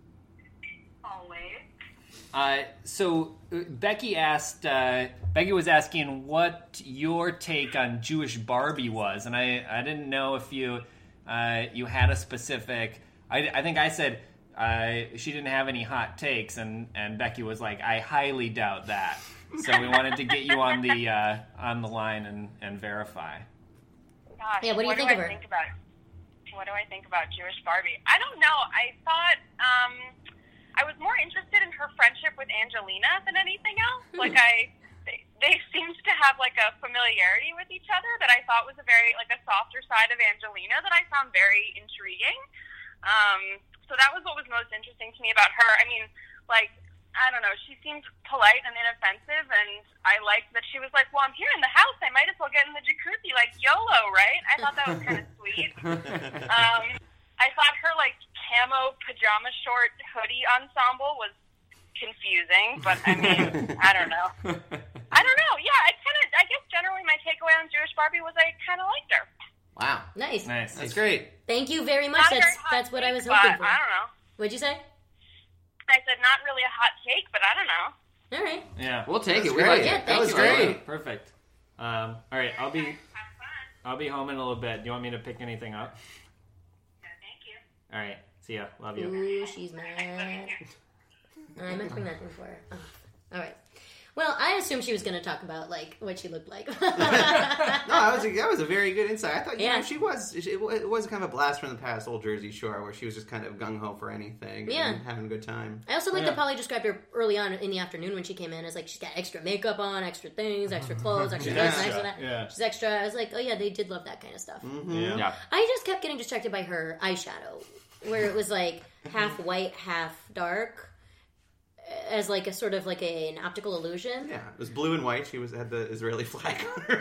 S5: Always.
S1: Uh, so uh, Becky asked, uh, Becky was asking what your take on Jewish Barbie was, and I, I didn't know if you uh, you had a specific. I, I think I said uh, she didn't have any hot takes, and, and Becky was like, I highly doubt that. So we wanted to get you on the uh, on the line and, and verify.
S5: Gosh,
S2: Yeah, what do you think
S5: do
S2: of
S5: I
S2: her?
S5: Think about, what do I think about Jewish Barbie? I don't know. I thought um, I was more interested in her friendship with Angelina than anything else.
S2: Hmm.
S5: Like I, they, they seemed to have like a familiarity with each other that I thought was a very like a softer side of Angelina that I found very intriguing. Um, so that was what was most interesting to me about her. I mean, like. I don't know, she seemed polite and inoffensive, and I liked that she was like, well, I'm here in the house, I might as well get in the jacuzzi, like, YOLO, right? I thought that was kind of sweet. Um, I thought her, like, camo pajama short hoodie ensemble was confusing, but, I mean, I don't know. I don't know, yeah, I kind of, I guess generally my takeaway on Jewish Barbie was I kind of liked her.
S4: Wow.
S2: Nice.
S1: Nice.
S4: That's great.
S2: Thank you very much.
S5: Not a
S2: That's
S5: very hot
S2: that's what I was
S5: take,
S2: hoping
S5: but
S2: for.
S5: I don't know.
S2: What'd you say?
S5: I said not really a hot take, but I don't know.
S2: All right.
S1: Yeah.
S3: We'll take
S4: That's
S3: it. We
S4: great.
S3: like
S2: Yeah,
S3: it.
S2: thank
S4: was
S2: you.
S4: great.
S1: Perfect. Um, all right, I'll be
S5: Have fun.
S1: I'll be home in a little bit. Do you want me to pick anything up?
S5: Yeah, thank you.
S1: All right. See ya. Love you.
S2: Ooh, she's mad. I meant to bring that thing for her. Oh. All right. Well, I assumed she was going to talk about like what she looked like.
S4: No, that was a, that was a very good insight. I thought, you
S2: Yeah.
S4: know, she was, it, wa- it was kind of a blast from the past, old Jersey Shore, where she was just kind of gung-ho for anything
S2: Yeah.
S4: and having a good time.
S2: I also like
S1: Yeah.
S2: that Polly described her early on in the afternoon when she came in as like she's got extra makeup on, extra things, extra clothes, extra
S1: She's
S2: this,
S1: extra,
S2: extra that.
S1: yeah.
S2: She's extra. I was like, oh yeah, they did love that kind of stuff.
S4: Mm-hmm.
S1: Yeah.
S3: Yeah.
S2: I just kept getting distracted by her eyeshadow, where it was like half white, half dark, as like a sort of like a, an optical illusion.
S4: Yeah, it was blue and white. She was had the Israeli flag on her.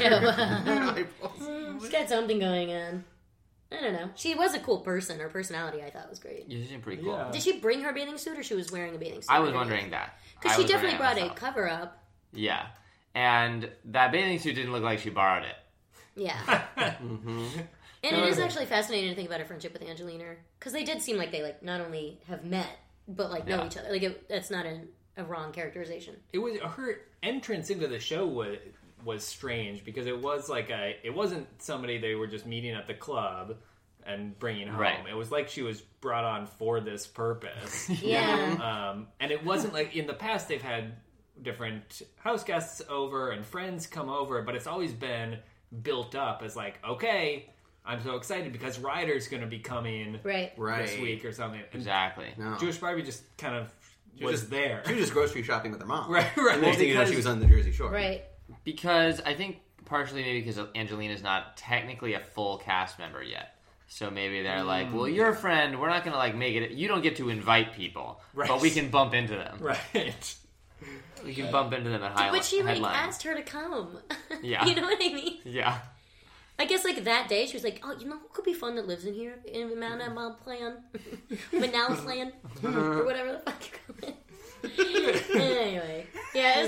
S2: Yeah.
S4: Eyeballs.
S2: She's got something going on. I don't know. She was a cool person. Her personality, I thought, was great.
S3: You seem pretty cool.
S1: Yeah.
S2: Did she bring her bathing suit, or she was wearing a bathing suit?
S3: I was wondering that.
S2: because
S3: I
S2: she
S3: was
S2: definitely
S3: wondering
S2: brought
S3: that
S2: a
S3: myself.
S2: cover up.
S3: Yeah. And that bathing suit didn't look like she borrowed it.
S2: Yeah.
S4: Mm-hmm.
S2: And it is actually fascinating to think about her friendship with Angelina, because they did seem like they like not only have met but like know
S3: Yeah.
S2: each other. Like it, that's not a, a wrong characterization.
S1: It was her entrance into the show was was strange because it was like a it wasn't somebody they were just meeting at the club and bringing home.
S3: Right.
S1: It was like she was brought on for this purpose.
S2: Yeah.
S1: um, and it wasn't like in the past they've had different house guests over and friends come over, but it's always been built up as like, okay, I'm so excited because Ryder's going to be coming
S2: Right.
S4: Right.
S1: this week or something. And
S3: Exactly.
S4: No.
S1: Jewish Barbie just kind of
S4: She
S1: was
S4: just-
S1: there.
S4: She was just grocery shopping with her mom.
S1: Right, right.
S4: And next thing you know,
S3: Because-
S4: she was on the Jersey Shore.
S2: Right.
S3: Because I think partially maybe because Angelina's not technically a full cast member yet. So maybe they're like, well, you're a friend. We're not going to like make it. You don't get to invite people,
S1: Right.
S3: but we can bump into them.
S1: Right.
S3: We can bump into them at high
S2: But she like
S3: headlines.
S2: asked her to come.
S3: Yeah.
S2: You know what I mean?
S3: Yeah.
S2: I guess like that day she was like, oh, you know who could be fun that lives in here in Mount Mount Plan, Manal Plan, or whatever the fuck you call it. Anyway, yeah, it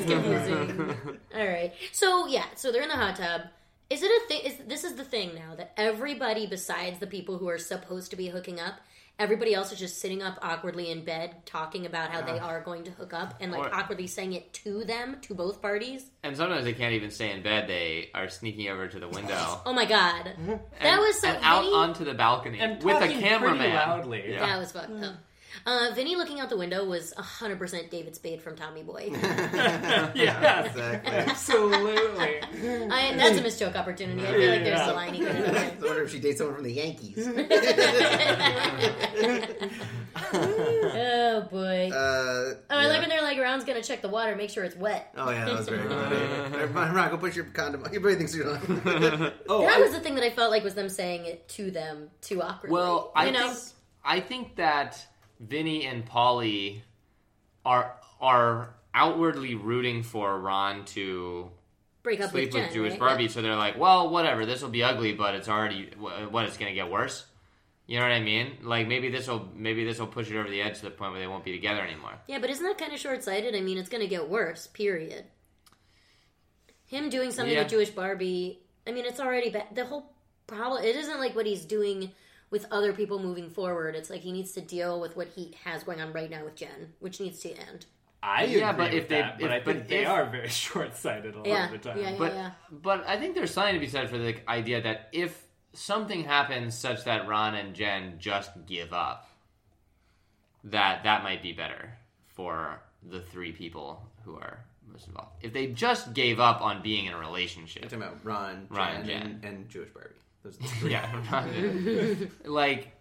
S2: is confusing. All right. So yeah, so they're in the hot tub. Is it a thing? Is this is the thing now that everybody besides the people who are supposed to be hooking up, everybody else is just sitting up awkwardly in bed talking about how they are going to hook up and like
S3: Or-
S2: awkwardly saying it to them, to both parties.
S3: And sometimes they can't even stay in bed. They are sneaking over to the window.
S2: Oh my god,
S3: and,
S2: that was so.
S3: and out
S2: Vinny-
S3: onto the balcony
S1: And
S3: with a
S1: talking
S3: cameraman.
S1: pretty loudly.
S3: Yeah.
S2: That was fucked up. Uh, Vinny looking out the window was one hundred percent David Spade from Tommy Boy.
S1: Yes,
S4: Exactly.
S1: absolutely.
S2: I, that's a missed joke opportunity. I feel like there's
S1: Yeah.
S2: a line he could have
S4: I wonder if she dates someone from the Yankees.
S2: Oh boy.
S4: Uh,
S2: Oh, I
S4: yeah.
S2: like when they're like, Ron's gonna check the water, make sure it's wet.
S4: Oh yeah, that was very funny. Ron, go put your condom on. Your bathing suit on.
S1: Oh,
S2: That
S1: I-
S2: was the thing that I felt like was them saying it to them too awkwardly.
S3: Well, I
S2: you know?
S3: think I think that Vinny and Polly are are outwardly rooting for Ron to
S2: break up
S3: sleep
S2: with,
S3: with
S2: Jen,
S3: Jewish
S2: right?
S3: Barbie, so they're like, well, whatever, this will be ugly, but it's already what it's going to get worse. You know what I mean? Like maybe this will maybe this will push it over the edge to the point where they won't be together anymore.
S2: Yeah, but isn't that kind of short-sighted? I mean, it's going to get worse. Period. Him doing something
S3: Yeah.
S2: with Jewish Barbie. I mean, it's already bad. The whole problem. It isn't like what he's doing with other people moving forward. It's like he needs to deal with what he has going on right now with Jen, which needs to end.
S1: I
S3: Yeah,
S1: agree
S3: but
S1: with
S3: if they-
S1: that, but
S3: if-
S1: I think
S3: but
S1: they
S3: if-
S1: are very short-sighted a lot
S2: Yeah,
S1: of the time.
S2: yeah, yeah.
S3: But but I think there's something to be said for the idea that if something happens such that Ron and Jen just give up, that that might be better for the three people who are most involved. If they just gave up on being in a relationship,
S4: You're talking about Ron,
S3: Ron
S4: Jen,
S3: and Jen.
S4: and, and Jewish Barbie. Those are the three.
S3: yeah, Ron, like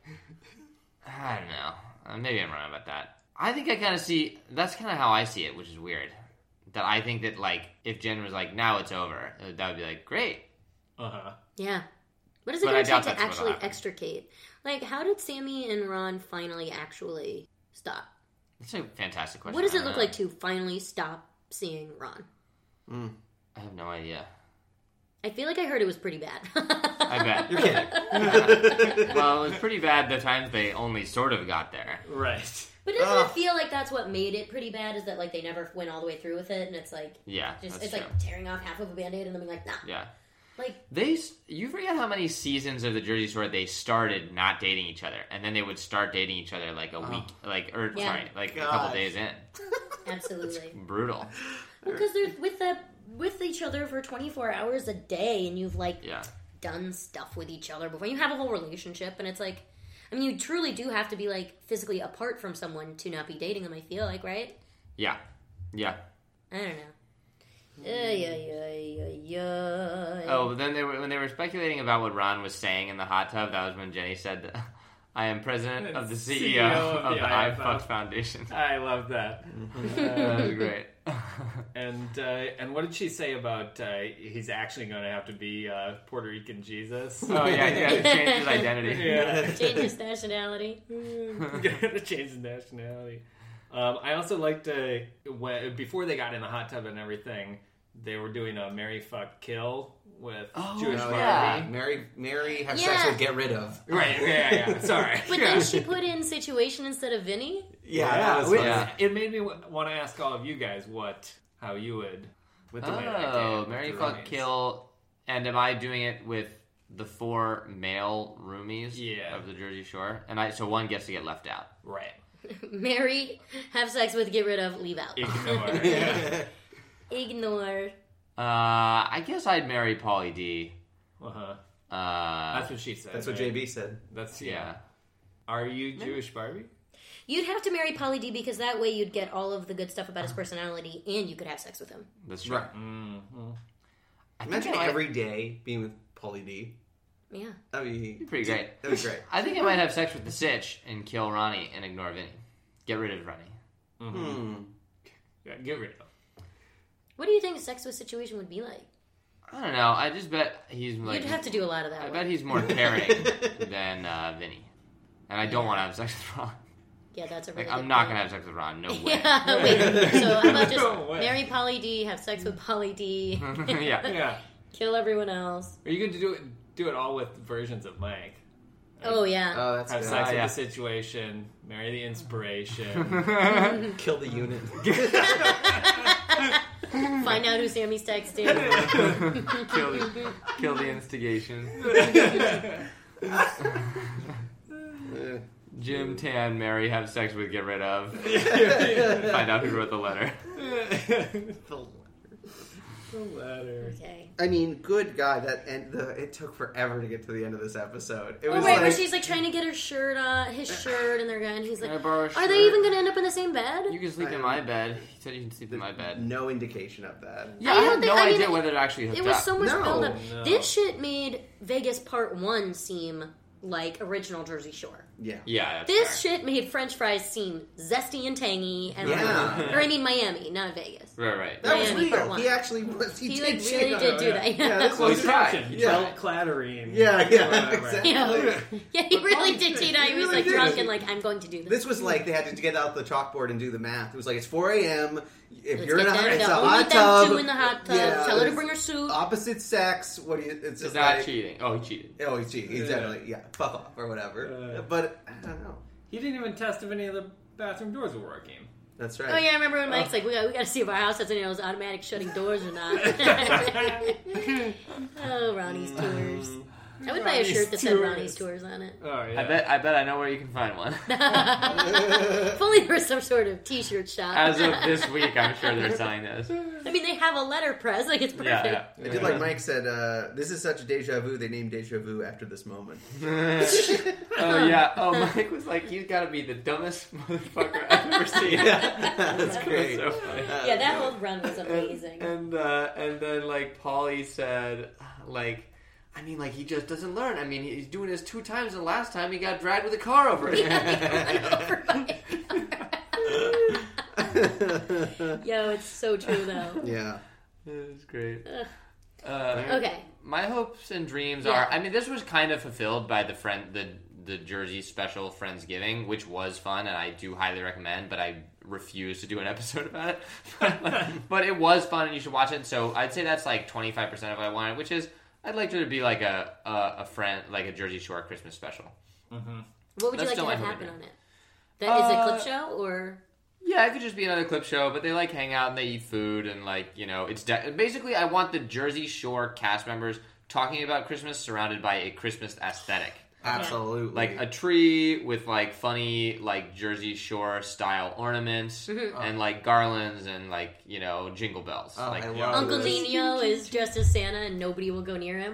S3: I don't know. Uh, maybe I'm wrong about that. I think I kind of see that's kind of how I see it, which is weird. That I think that like if Jen was like, now it's over, uh, that would be like great.
S1: Uh-huh.
S2: Yeah. What is it
S3: But
S2: going
S3: I
S2: to
S3: doubt
S2: take to
S3: that's what'll
S2: actually
S3: happen.
S2: extricate? Like, how did Sammy and Ron finally actually stop?
S3: That's a fantastic question.
S2: What does
S3: I
S2: it
S3: don't
S2: look
S3: know.
S2: like to finally stop seeing Ron?
S3: I have no idea.
S2: I feel like I heard it was pretty bad.
S3: I bet.
S4: You're kidding.
S3: Well, it was pretty bad the times they only sort of got there.
S1: Right.
S2: But doesn't
S4: Ugh.
S2: it feel like that's what made it pretty bad? Is that like they never went all the way through with it, and it's like
S3: Yeah,
S2: just
S3: that's
S2: it's
S3: true.
S2: like tearing off half of a band-aid and then being like, nah.
S3: Yeah.
S2: Like
S3: They, s- you forget how many seasons of the Jersey Shore they started not dating each other, and then they would start dating each other like a week, like or
S2: Yeah.
S3: sorry, like a couple
S4: Gosh.
S3: days in.
S2: absolutely.
S3: Brutal.
S2: Because they're with the with each other for twenty-four hours a day, and you've like
S3: Yeah.
S2: done stuff with each other before. You have a whole relationship, and it's like, I mean, you truly do have to be like physically apart from someone to not be dating them. I feel like, right?
S3: Yeah. Yeah.
S2: I don't know. Ay, ay, ay, ay, ay.
S3: Oh, but then they were when they were speculating about what Ron was saying in the hot tub. That was when Jenny said, that, "I am president of the C E O, of the I Fucked Foundation."
S1: I love that.
S3: That was great.
S1: And uh, and what did she say about uh, he's actually going to have to be uh, Puerto Rican Jesus?
S3: Oh yeah, he had to change his identity.
S1: Yeah.
S2: Change his nationality.
S1: Gonna change his nationality. Um, I also liked uh, when, before they got in the hot tub and everything, they were doing a Marry Fuck Kill with
S3: Oh,
S1: Jewish
S3: oh,
S1: Barbie.
S3: yeah.
S4: Mary, Mary, have
S2: Yeah.
S4: sex with, get rid of.
S1: Right? Yeah, yeah. yeah. Sorry.
S2: But then she put in situation instead of Vinny.
S4: Yeah,
S1: Yeah,
S4: that was
S1: we-
S4: fun.
S3: Yeah.
S1: It made me w- want to ask all of you guys what how you would with the way that I
S3: Oh,
S1: did,
S3: Marry
S1: with the
S3: Fuck
S1: roommates.
S3: Kill, and am I doing it with the four male roomies
S1: Yeah.
S3: of the Jersey Shore? And I so one gets to get left out.
S1: Right.
S2: Marry, have sex with, get rid of, leave out.
S1: Ignore. Yeah.
S2: Ignore.
S3: Uh, I guess I'd marry Pauly D.
S1: Uh-huh.
S3: Uh,
S1: That's what she said.
S4: That's what
S1: right?
S4: J B said.
S1: That's yeah.
S3: yeah.
S1: Are you Jewish Barbie?
S2: You'd have to marry Pauly D because that way you'd get all of the good stuff about his personality and you could have sex with him.
S3: That's true.
S4: Right.
S1: Mm-hmm.
S3: I think
S4: Imagine
S3: I-
S4: every day being with Pauly D.
S2: Yeah.
S4: That'd be
S3: Pretty great.
S4: That'd be great.
S3: I think I might have sex with the Sitch and kill Ronnie and ignore Vinny. Get rid of Ronnie.
S4: Hmm.
S1: Yeah, get rid of him.
S2: What do you think a sex with situation would be like?
S3: I don't know. I just bet he's like.
S2: You'd have to do a lot of that.
S3: I
S2: work.
S3: bet he's more caring than uh, Vinny. And I don't
S2: Yeah.
S3: want to have sex with Ron.
S2: Yeah, that's a really
S3: Like,
S2: good
S3: I'm not
S2: point.
S3: going to have sex with Ron. No way.
S2: Yeah, wait. So how about just
S1: No way.
S2: marry Pauly D, have sex with Pauly D,
S3: yeah.
S1: Yeah.
S2: kill everyone else?
S1: Are you going to do it? Do it all with versions of Mike.
S2: Oh yeah.
S4: Oh, that's
S1: Have
S4: good.
S1: sex
S3: Uh,
S1: with
S3: yeah.
S1: the situation, marry the inspiration.
S4: Kill the unit.
S2: find out who Sammy's texting.
S3: kill, the, kill the instigation. Jim, Tan, Mary have sex with, get rid of. Find out who wrote the letter.
S1: The letter.
S2: Okay.
S4: I mean, good God, that and the it took forever to get to the end of this episode. It
S2: Oh,
S4: was
S2: right,
S4: like,
S2: where she's like trying to get her shirt on, his shirt, and they're going. He's like,
S3: Can I borrow a
S2: "Are
S3: shirt?
S2: they even going to end up in the same bed?"
S3: You can sleep
S4: I
S3: in
S4: don't
S3: my
S4: know.
S3: bed. He said you can sleep in my bed.
S4: no indication of that.
S3: Yeah,
S2: I
S3: I,
S2: don't
S3: have
S2: think-
S3: no
S2: I mean,
S3: idea
S2: it-
S3: whether it actually hooked
S2: It was
S3: up.
S2: so much
S4: No,
S2: build up.
S1: no.
S2: This shit made Vegas Part One seem like original Jersey Shore.
S4: Yeah.
S3: Yeah, that's
S2: This
S3: fair.
S2: shit made French fries seem zesty and tangy, and
S4: Yeah.
S2: or I mean Miami, not Vegas.
S3: Right, right.
S4: That was
S2: Miami Part
S4: real.
S2: One.
S4: He actually was. He,
S2: He
S4: did
S2: like
S4: shit
S2: really
S4: on
S2: did
S4: it.
S2: do
S1: yeah.
S2: that.
S4: Yeah, this
S1: Well,
S4: was
S1: he's
S3: tried.
S1: talking. He
S4: Yeah.
S1: felt clattery. And
S4: Yeah, yeah,
S1: whatever.
S4: exactly.
S2: Yeah, yeah, he really did do that. He was
S4: really
S2: like
S4: did.
S2: drunk and like, I'm going to do this.
S4: This was like they had to get out the chalkboard and do the math. It was like it's four a.m. If
S2: Let's
S4: you're in
S2: get
S4: a,
S2: them
S4: it's
S2: to
S4: a
S2: only
S4: hot
S2: them
S4: tub.
S2: two in the hot tub.
S4: Yeah,
S2: Tell her to
S4: it's
S2: bring her suit.
S4: Opposite sex. What do you? It's
S3: It's
S4: just
S3: not
S4: like,
S3: cheating. Oh, he cheated.
S4: Oh, he's cheating. He's
S1: Yeah.
S4: definitely yeah. Fuck off or whatever.
S1: Uh.
S4: but I don't know.
S1: He didn't even test if any of the bathroom doors were working.
S4: That's right.
S2: Oh yeah, I remember when Mike's like, we got, we got to see if our house has any of those automatic shutting doors or not. Oh, Ronnie's tours. I would buy a
S1: Ronnie's
S2: shirt that said
S1: Tours.
S2: Ronnie's tours on it.
S1: Oh yeah.
S3: I bet. I bet I know where you can find one.
S2: If only there was some sort of T-shirt shop.
S3: As of this week, I'm sure they're selling this.
S2: I mean, they have a letter press. Like it's perfect.
S3: Yeah,
S4: I did like Mike said. Uh, this is such a deja vu. They named deja vu after this moment.
S3: yeah. Oh yeah. Oh, Mike was like, he's got to be the dumbest motherfucker I've ever seen.
S4: That's great.
S3: So funny.
S2: Yeah, that whole run was amazing.
S3: And uh, and then like Paulie said, like, I mean, like he just doesn't learn. I mean, he's doing this two times, and the last time he got dragged with a car over it.
S2: Yo, it's so true though.
S4: Yeah.
S3: It was great.
S2: Ugh.
S3: Uh,
S2: Okay.
S3: My hopes and dreams
S2: Yeah.
S3: are. I mean, this was kind of fulfilled by the friend the the Jersey special Friendsgiving, which was fun, and I do highly recommend. But I refuse to do an episode about it. But it was fun, and you should watch it. So I'd say that's like twenty five percent of what I wanted, which is I'd like there to be like a a, a friend like a Jersey Shore Christmas special.
S2: What would you
S3: That's
S2: like to
S3: still
S2: have
S3: my
S2: happen
S3: favorite.
S2: on it? That is a
S3: Uh,
S2: clip show or
S3: Yeah, it could just be another clip show, but they like hang out and they eat food and like you know it's de- basically I want the Jersey Shore cast members talking about Christmas surrounded by a Christmas aesthetic.
S4: Absolutely.
S3: Like a tree with like funny like Jersey Shore style ornaments and like garlands and like you know jingle bells.
S4: Oh,
S3: like
S4: I
S3: yeah.
S4: love
S2: Uncle
S4: this.
S2: Nino is dressed as Santa and nobody will go near him.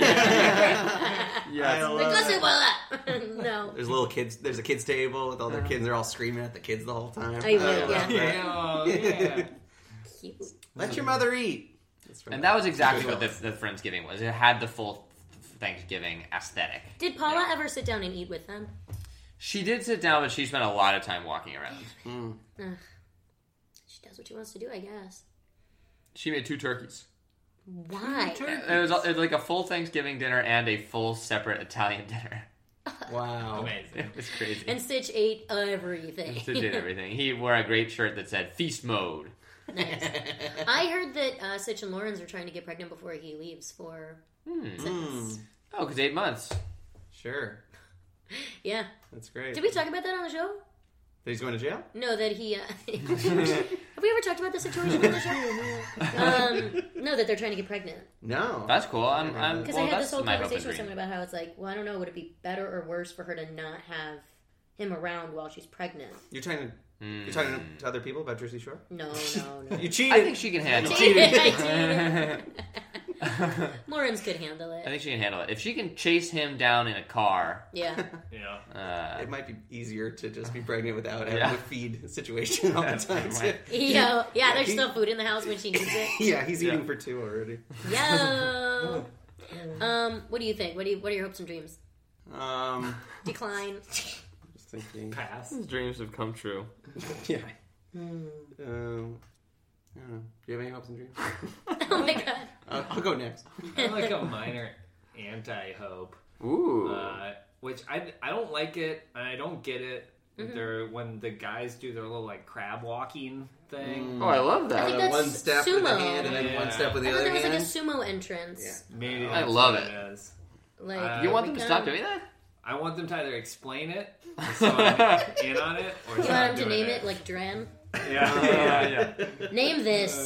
S3: Yeah,
S4: I love
S2: Because
S4: it.
S2: it will. No.
S4: There's little kids. There's a kids table with all their kids. They're all screaming at the kids the whole time.
S2: I would,
S4: love
S2: yeah.
S4: that.
S1: Yeah, oh, yeah.
S2: Cute.
S4: Let your mother eat. That's from
S3: and that was exactly
S4: Good
S3: what the,
S4: Girls.
S3: the Friendsgiving was. It had the full Thanksgiving aesthetic.
S2: Did Paula
S3: Yeah.
S2: ever sit down and eat with them?
S3: She did sit down, but she spent a lot of time walking around.
S2: Ugh. She does what she wants to do, I guess.
S3: She made two turkeys.
S2: Why?
S3: It was, it was like a full Thanksgiving dinner and a full separate Italian dinner.
S4: Wow.
S1: Amazing.
S3: It was crazy.
S2: And Stitch ate everything.
S3: He did everything. He wore a great shirt that said "Feast Mode."
S2: I heard that uh, Stitch and Lawrence are trying to get pregnant before he leaves for
S3: Hmm.
S2: six.
S3: Oh, because eight months.
S4: Sure.
S2: Yeah.
S4: That's great.
S2: Did we talk about that on the show?
S4: That he's going to jail?
S2: No, that he. Uh, have we ever talked about the situation on the show? Um, no, that they're trying to get pregnant.
S4: No.
S3: That's cool. I'm. I'm
S2: Because
S3: well,
S2: I had
S3: that's
S2: this whole
S3: my hope and
S2: conversation with
S3: dream.
S2: someone about how it's like, well, I don't know, would it be better or worse for her to not have him around while she's pregnant?
S4: You're talking to, you're talking to other people about Jersey Shore?
S2: No, no, no.
S4: You cheated.
S3: I think she can handle
S2: I
S3: it.
S2: did, I did. Lawrence could handle
S3: I
S2: it.
S3: think she can handle it. If she can chase him down in a car,
S2: Yeah.
S1: Yeah.
S3: uh,
S4: It might be easier to just be pregnant without having
S3: Yeah.
S4: a feed situation all the
S3: That's
S4: time.
S3: right.
S2: Yo, yeah, there's
S4: he-
S2: still food in the house when she needs it.
S4: Yeah, he's eating
S3: Yeah.
S4: for two already.
S2: Yo. Um, what do you think? What do you, what are your hopes and dreams?
S4: Um,
S2: Decline.
S4: just thinking.
S1: Pass.
S3: his dreams have come true.
S4: Yeah. Um, I don't know. Do you have any hopes and dreams?
S2: Oh my god.
S4: I'll, I'll go next.
S1: I like a minor anti-hope,
S3: Ooh.
S1: uh, which I, I don't like it. and I don't get it.
S2: Mm-hmm.
S1: They're when the guys do their little like crab walking thing.
S3: oh, I love
S2: I
S3: that.
S2: think
S4: Uh,
S2: that's
S4: one step with the
S2: sumo.
S4: hand and then one
S1: Yeah.
S4: step with the
S2: I thought
S4: other
S2: there was like a
S4: hand.
S2: sumo entrance.
S4: Yeah.
S1: Maybe
S3: I
S1: that's
S3: love
S1: what
S3: it.
S1: is.
S2: Like
S1: Uh,
S3: You want
S2: we
S3: them to
S2: can-
S3: stop doing that?
S1: I want them to either explain it, so I'm in on it, or
S2: You
S1: stop
S2: want him to
S1: doing
S2: name
S1: it.
S2: it like Dren?
S1: Yeah, yeah, yeah.
S2: Name this.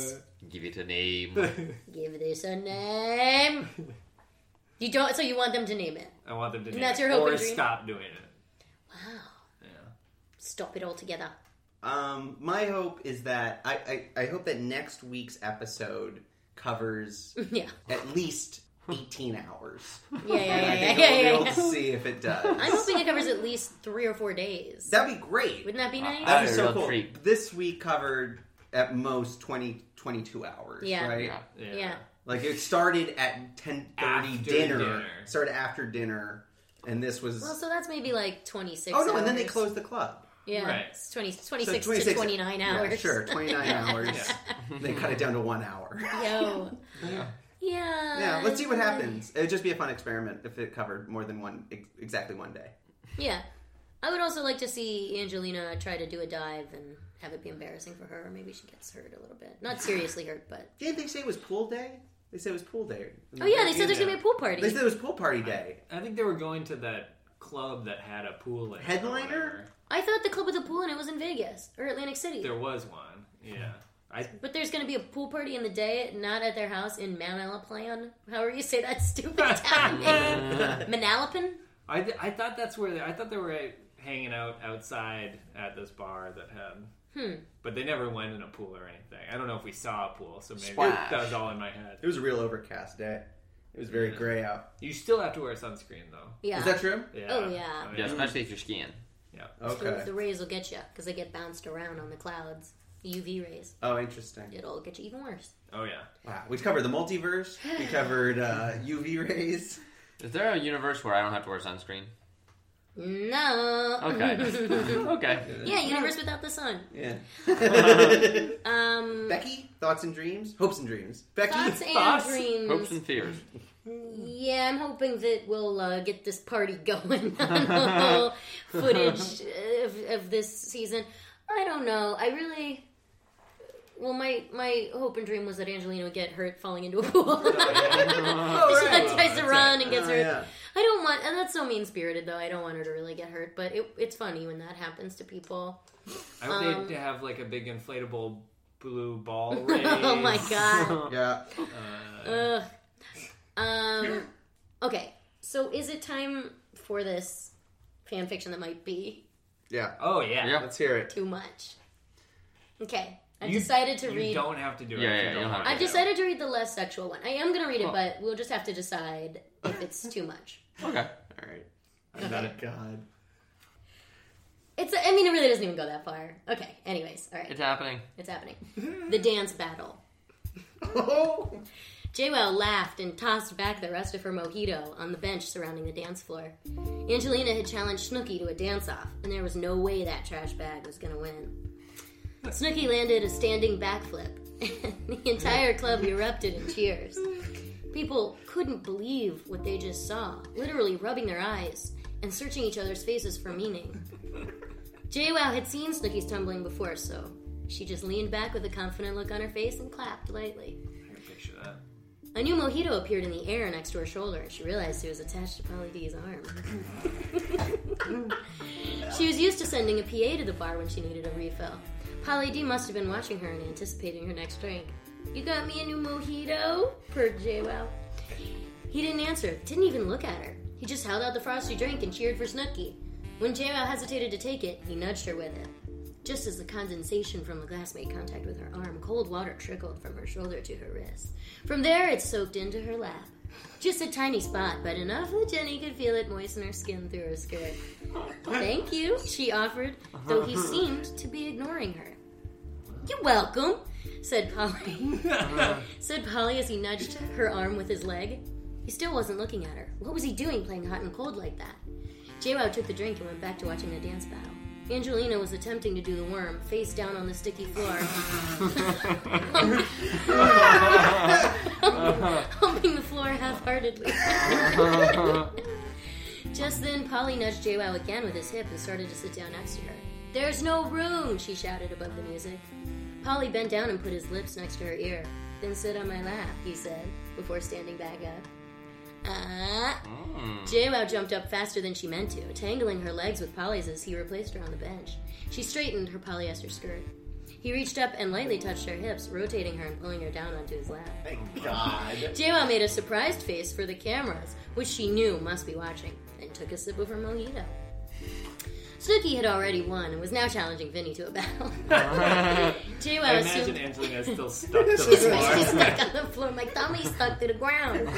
S3: Give it a name.
S2: Give this a name. You don't. So you want them to name it?
S1: I want them to
S2: And
S1: name
S2: that's
S1: it.
S2: your hope
S1: or
S2: and dream?
S1: stop doing it.
S2: Wow.
S1: Yeah.
S2: Stop it all together.
S4: Um, my hope is that I, I, I hope that next week's episode covers
S2: Yeah.
S4: at least eighteen hours.
S2: Yeah, yeah,
S4: And
S2: yeah,
S4: I
S2: yeah,
S4: think
S2: yeah,
S4: we'll
S2: yeah,
S4: be able
S2: yeah.
S4: to see if it does.
S2: I'm hoping it covers at least three or four days.
S4: That'd be great.
S2: Wouldn't that be nice?
S3: I-
S4: That'd be
S3: a
S4: so
S3: real
S4: cool.
S3: treat.
S4: This week covered at most twenty, twenty-two hours,
S2: Yeah.
S4: right?
S3: Yeah.
S1: Yeah.
S2: Yeah.
S4: Like it started at ten thirty
S1: After
S4: dinner,
S1: dinner.
S4: started after dinner, and this was
S2: Well, so that's maybe like twenty-six
S4: oh no, and then they
S2: hours.
S4: closed the club.
S2: Yeah.
S1: Right.
S2: It's twenty,
S4: So
S2: twenty-six, to
S4: twenty-six
S2: twenty-nine
S4: yeah,
S2: hours.
S4: sure, twenty-nine hours.
S1: Yeah.
S4: They cut it down to one hour.
S2: Yo.
S3: Yeah.
S2: Yeah.
S4: Yeah, let's see what happens. It would just be a fun experiment if it covered more than one, ex- exactly one day.
S2: Yeah. I would also like to see Angelina try to do a dive and have it be embarrassing for her. Maybe she gets hurt a little bit. Not seriously hurt, but...
S4: Didn't they say it was pool day? They said it was pool day.
S2: Oh, yeah, they said there's going to be a pool party.
S4: They said it was pool party day.
S1: I think they were going to that club that had a pool in it or
S4: Headliner?
S1: whatever.
S2: I thought the club with a pool in it was in Vegas or Atlantic City.
S1: There was one. Yeah. I
S2: But there's going to be a pool party in the day, not at their house in Mount Alaplan. However you say that stupid town name. Manalapan?
S1: I, th- I thought that's where they, I thought they were hanging out outside at this bar that had.
S2: Hmm.
S1: But they never went in a pool or anything. I don't know if we saw a pool, so maybe
S3: Splash.
S1: that was all in my head.
S4: It was a real overcast day. It was very
S1: Yeah.
S4: gray out.
S1: You still have to wear sunscreen though.
S2: Yeah.
S4: Is that true?
S1: Yeah.
S2: Oh, yeah.
S3: Yeah, especially if you're skiing.
S1: Yeah.
S4: Okay.
S2: The rays will get you because they get bounced around on the clouds. U V rays.
S4: Oh, interesting.
S2: It'll get you even worse.
S1: Oh yeah.
S4: Wow. We covered the multiverse. We covered uh, U V rays.
S3: Is there a universe where I don't have to wear sunscreen?
S2: No.
S3: Okay. Okay.
S2: Yeah, universe without the sun.
S4: Yeah.
S2: Um,
S4: Becky, thoughts and dreams? Hopes and dreams. Becky,
S2: thoughts and
S1: thoughts?
S2: dreams.
S3: Hopes and fears.
S2: Yeah, I'm hoping that we'll uh, get this party going on the whole footage of, of this season. I don't know. I really... Well, my, my hope and dream was that Angelina would get hurt falling into a pool.
S4: Oh,
S2: She
S4: right.
S2: like, tries to run and gets
S4: Oh,
S2: hurt.
S4: yeah.
S2: I don't want... And that's so mean-spirited, though. I don't want her to really get hurt. But it, it's funny when that happens to people.
S1: I hope
S2: Um,
S1: they have like a big inflatable blue ball race.
S2: Oh, my God.
S4: Yeah.
S1: Uh,
S2: Ugh. Um, okay, so is it time for this fan fiction that might be
S4: Yeah.
S1: oh yeah.
S3: Yeah.
S4: Let's hear it.
S2: too much? Okay, I've
S1: You-
S2: decided to
S1: You
S2: read...
S1: don't have to do it.
S3: Yeah,
S1: if
S3: yeah,
S1: you
S3: you
S1: don't
S3: don't have
S1: want
S3: to.
S2: I've
S1: to.
S2: decided to read the less sexual one. I am going to read it,
S3: Cool.
S2: but we'll just have to decide if it's too much.
S3: Okay.
S4: All right.
S1: I got it.
S4: God.
S2: It's. I mean, it really doesn't even go that far. Okay, anyways, all right,
S3: It's happening.
S2: it's happening. The dance battle.
S4: Oh.
S2: JWoww laughed and tossed back the rest of her mojito on the bench surrounding the dance floor. Angelina had challenged Snooki to a dance-off, and there was no way that trash bag was going to win. Snooki landed a standing backflip, and the entire club erupted in cheers. People couldn't believe what they just saw, literally rubbing their eyes and searching each other's faces for meaning. JWoww had seen Snooki's tumbling before, so she just leaned back with a confident look on her face and clapped lightly.
S1: I can picture that.
S2: A new mojito appeared in the air next to her shoulder, and she realized it was attached to Polly D's arm. She was used to sending a P A to the bar when she needed a refill. Polly D must have been watching her and anticipating her next drink. "You got me a new mojito?" purred JWoww. He didn't answer, didn't even look at her. He just held out the frosty drink and cheered for Snooki. When JWoww hesitated to take it, he nudged her with it. Just as the condensation from the glass made contact with her arm, cold water trickled from her shoulder to her wrist. From there, it soaked into her lap. Just a tiny spot, but enough that Jenny could feel it moisten her skin through her skirt. "Thank you," she offered, though he seemed to be ignoring her. "You're welcome," said Polly. said Polly as he nudged her arm with his leg. He still wasn't looking at her. What was he doing playing hot and cold like that? JWoww took the drink and went back to watching the dance battle. Angelina was attempting to do the worm, face down on the sticky floor. Humping the floor half-heartedly. Just then, Polly nudged JWoww again with his hip and started to sit down next to her. "There's no room," she shouted above the music. Polly bent down and put his lips next to her ear. "Then sit on my lap," he said, before standing back up. Ah.
S3: Mm.
S2: JWoww jumped up faster than she meant to, tangling her legs with Polly's as he replaced her on the bench. She straightened her polyester skirt. He reached up and lightly touched her hips, rotating her and pulling her down onto his lap.
S4: Thank God.
S2: J-Wow made a surprised face for the cameras, which she knew must be watching, and took a sip of her mojito. Snooki had already won and was now challenging Vinny to a battle. J-Wow
S1: I
S2: assumed...
S1: imagine Angelina's still stuck to the
S2: She's,
S1: floor.
S2: she's stuck on the floor. My tummy's stuck to the ground.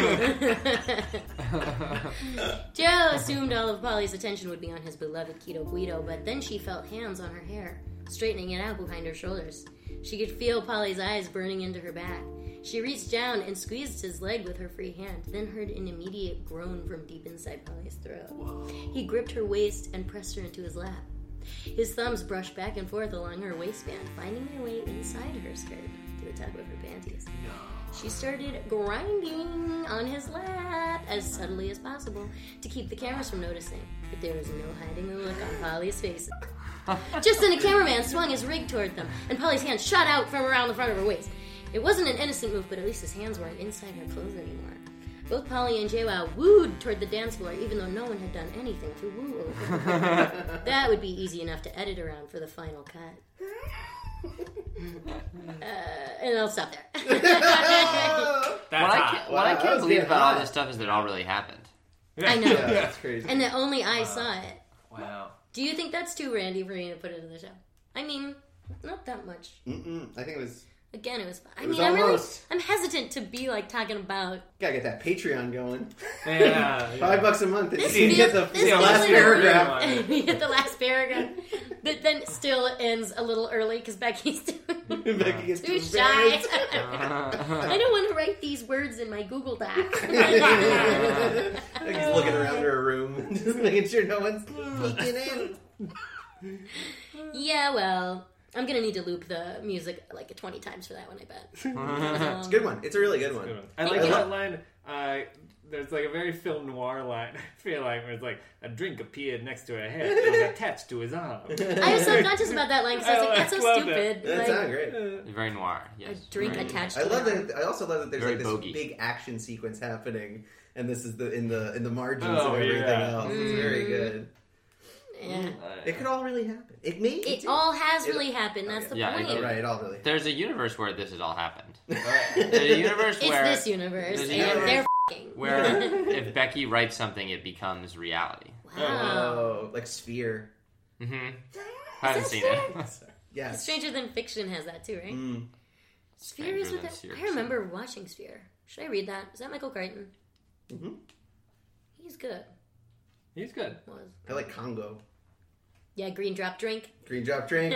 S2: Joe assumed all of Polly's attention would be on his beloved Keto Guido, but then she felt hands on her hair, straightening it out behind her shoulders. She could feel Polly's eyes burning into her back. She reached down and squeezed his leg with her free hand, then heard an immediate groan from deep inside Polly's throat. Whoa. He gripped her waist and pressed her into his lap. His thumbs brushed back and forth along her waistband, finding their way inside her skirt to the top of her panties. She started grinding on his lap as subtly as possible to keep the cameras from noticing, but there was no hiding the look on Polly's face. Just then a cameraman swung his rig toward them, and Polly's hand shot out from around the front of her waist. It wasn't an innocent move, but at least his hands weren't inside her clothes anymore. Both Polly and J-Wow wooed toward the dance floor, even though no one had done anything to woo over them. That would be easy enough to edit around for the final cut. Uh, and I'll stop there.
S1: That's
S3: what I
S1: hot.
S3: can't,
S4: Wow,
S3: what I
S4: that
S3: can't
S4: was
S3: believe
S4: getting
S3: about all
S4: hot.
S3: this stuff is that it all really happened.
S2: I know.
S4: Yeah, that's crazy.
S2: And that only I saw it.
S1: Wow.
S2: Do you think that's too randy for me to put into the show? I mean, not that much.
S4: Mm-mm. I think it was...
S2: Again, it was fun. I
S4: It was
S2: mean, I'm really,
S4: almost-
S2: I'm hesitant to be like talking about.
S4: Gotta get that Patreon going.
S1: Yeah.
S4: Five bucks a month.
S2: This
S4: You can get
S2: feels-
S4: the,
S2: this
S4: the
S2: feels
S4: last
S2: like-
S4: paragraph.
S2: We get the last paragraph, that then still ends a little early because Becky's too,
S4: Becky gets
S2: too
S4: too
S2: shy.
S4: embarrassed.
S2: I don't want to write these words in my Google Doc.
S4: Becky's looking around her room, just making sure no one's peeking in.
S2: Yeah, well, I'm gonna need to loop the music like twenty times for that one. I bet.
S4: It's a good one. It's a really good one.
S1: Good one. I like
S4: I
S1: that
S4: love-
S1: line. Uh, there's like a very film noir line. I feel like where it's like a drink appeared next to her head. It was attached to his arm.
S2: I was subconscious about that line because I was like, "That's so
S1: I love
S2: stupid."
S4: That
S2: Like,
S4: sounds great.
S3: Very noir,
S2: a
S3: yes.
S2: drink
S3: Very-
S2: attached.
S4: I
S2: to
S4: love
S2: the arm.
S4: that. I also love that there's
S3: Very
S4: like this
S3: bogey.
S4: big action sequence happening, and this is the in the in the margins
S1: Oh,
S4: of everything
S1: yeah.
S4: else. It's very good.
S2: Yeah.
S4: It could all really happen. It may.
S2: It all has really happened. That's the
S3: Yeah,
S2: point.
S3: it-
S4: Oh, right. It all really.
S3: There's a universe where this has all happened. There's a universe
S2: It's
S3: where
S2: this universe,
S3: there's a
S2: and
S3: universe
S2: they're f***ing.
S3: where if Becky writes something, it becomes reality.
S2: Wow.
S4: Oh, like Sphere.
S3: Mm-hmm. I haven't seen it.
S4: Yes.
S2: Stranger Than Fiction has that too, right?
S4: Mm.
S2: Sphere is
S3: Stranger
S2: with
S3: Than
S2: it.
S3: Fiction.
S2: I remember watching Sphere. Should I read that? Is that Michael Crichton?
S4: Mhm.
S2: He's good.
S1: He's good.
S2: Was.
S4: I like Congo.
S2: Yeah, Green Drop Drink.
S4: Green drop drink.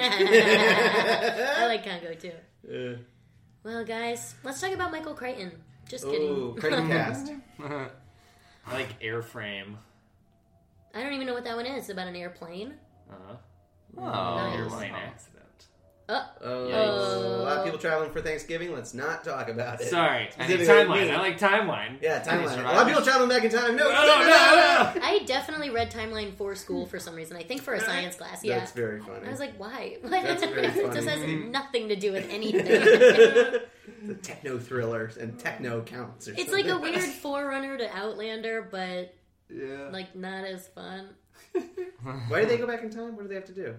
S2: I like Congo too.
S4: Uh,
S2: Well, guys, let's talk about Michael Crichton. Just kidding.
S4: oh, credit cast.
S1: I like Airframe.
S2: I don't even know what that one is. It's about an airplane.
S1: Uh-huh.
S3: Oh,
S2: Nice.
S1: Airplane accident.
S2: Oh,
S4: Oh,
S3: Yikes.
S4: a lot of people traveling for Thanksgiving. Let's not talk about it.
S1: Sorry. I need
S4: Specifically
S1: timeline.
S4: me.
S1: I like timeline.
S4: Yeah, timeline. A
S3: Survivors.
S4: lot of people traveling back in time. No,
S1: No, no, no, no.
S2: I definitely read Timeline for school for some reason. I think for a science class. Yeah.
S4: That's very funny.
S2: I was like, why?
S4: That's very
S2: It just has
S4: funny.
S2: nothing to do with anything.
S4: the techno thrillers and techno counts. Or
S2: It's like a
S4: something.
S2: weird forerunner to Outlander, but
S4: Yeah.
S2: like not as fun.
S4: Why did they go back in time? What do they have to do?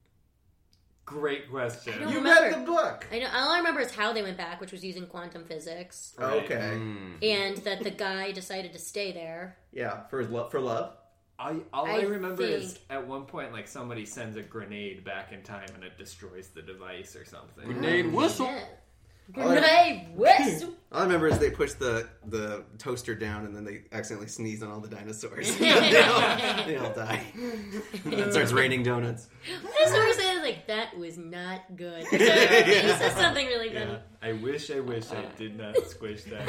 S1: Great question.
S2: I don't
S4: You
S2: remember.
S4: read the book.
S2: I know. All I remember is how they went back, which was using quantum physics,
S1: Right.
S4: Okay.
S3: Mm.
S2: and that the guy decided to stay there.
S4: Yeah, for love. For love.
S1: I, all I,
S2: I
S1: remember is
S2: think-
S1: at one point, like somebody sends a grenade back in time and it destroys the device or something.
S3: Grenade whistle.
S2: Yeah.
S4: All I-
S2: Grenade whistle.
S4: All I remember is they push the, the toaster down and then they accidentally sneeze on all the dinosaurs. they, all, they all die. And then it starts raining donuts.
S2: I just always say like that was not good. He says something really
S1: Yeah.
S2: funny.
S1: I wish, I wish I did not squish that.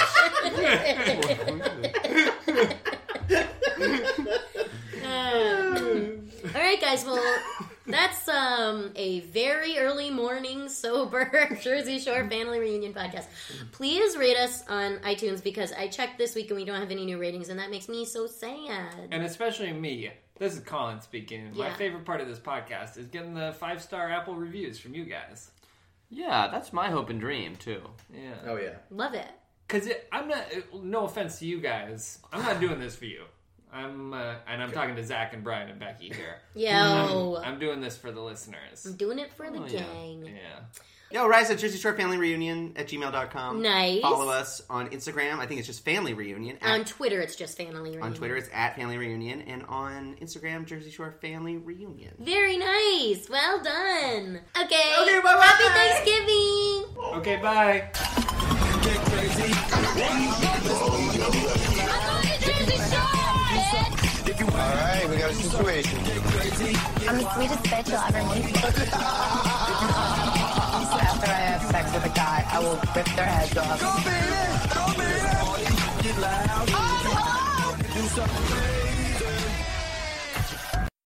S2: Uh, all right, guys. Well, that's um, a very early morning sober Jersey Shore family reunion podcast. Please rate us on iTunes because I checked this week and we don't have any new ratings, and that makes me so sad.
S1: And especially me. This is Colin speaking. My
S2: Yeah.
S1: favorite part of this podcast is getting the five star Apple reviews from you guys.
S3: Yeah, that's my hope and dream too.
S1: Yeah.
S4: Oh, yeah.
S2: Love it.
S1: Because I'm not, no offense to you guys, I'm not doing this for you. I'm uh, and I'm talking to Zach and Brian and Becky here.
S2: Yo.
S1: I'm, I'm doing this for the listeners.
S2: I'm doing it for the
S3: Oh, yeah.
S2: gang.
S1: Yeah.
S4: Yo, rise at Jersey Shore Family Reunion at gmail dot com.
S2: Nice.
S4: Follow us on Instagram. I think it's just Family Reunion. At,
S2: On Twitter, it's just Family Reunion.
S4: on Twitter, it's at Family Reunion. And on Instagram, Jersey Shore Family Reunion.
S2: Very nice. Well done. Okay.
S4: Okay, bye-bye.
S2: Happy Thanksgiving.
S1: Okay, bye.
S6: Alright, we got a situation.
S7: I'm the sweetest bitch you'll ever meet. After I have sex with a guy, I will rip their heads off.
S6: Go, baby! Go, baby!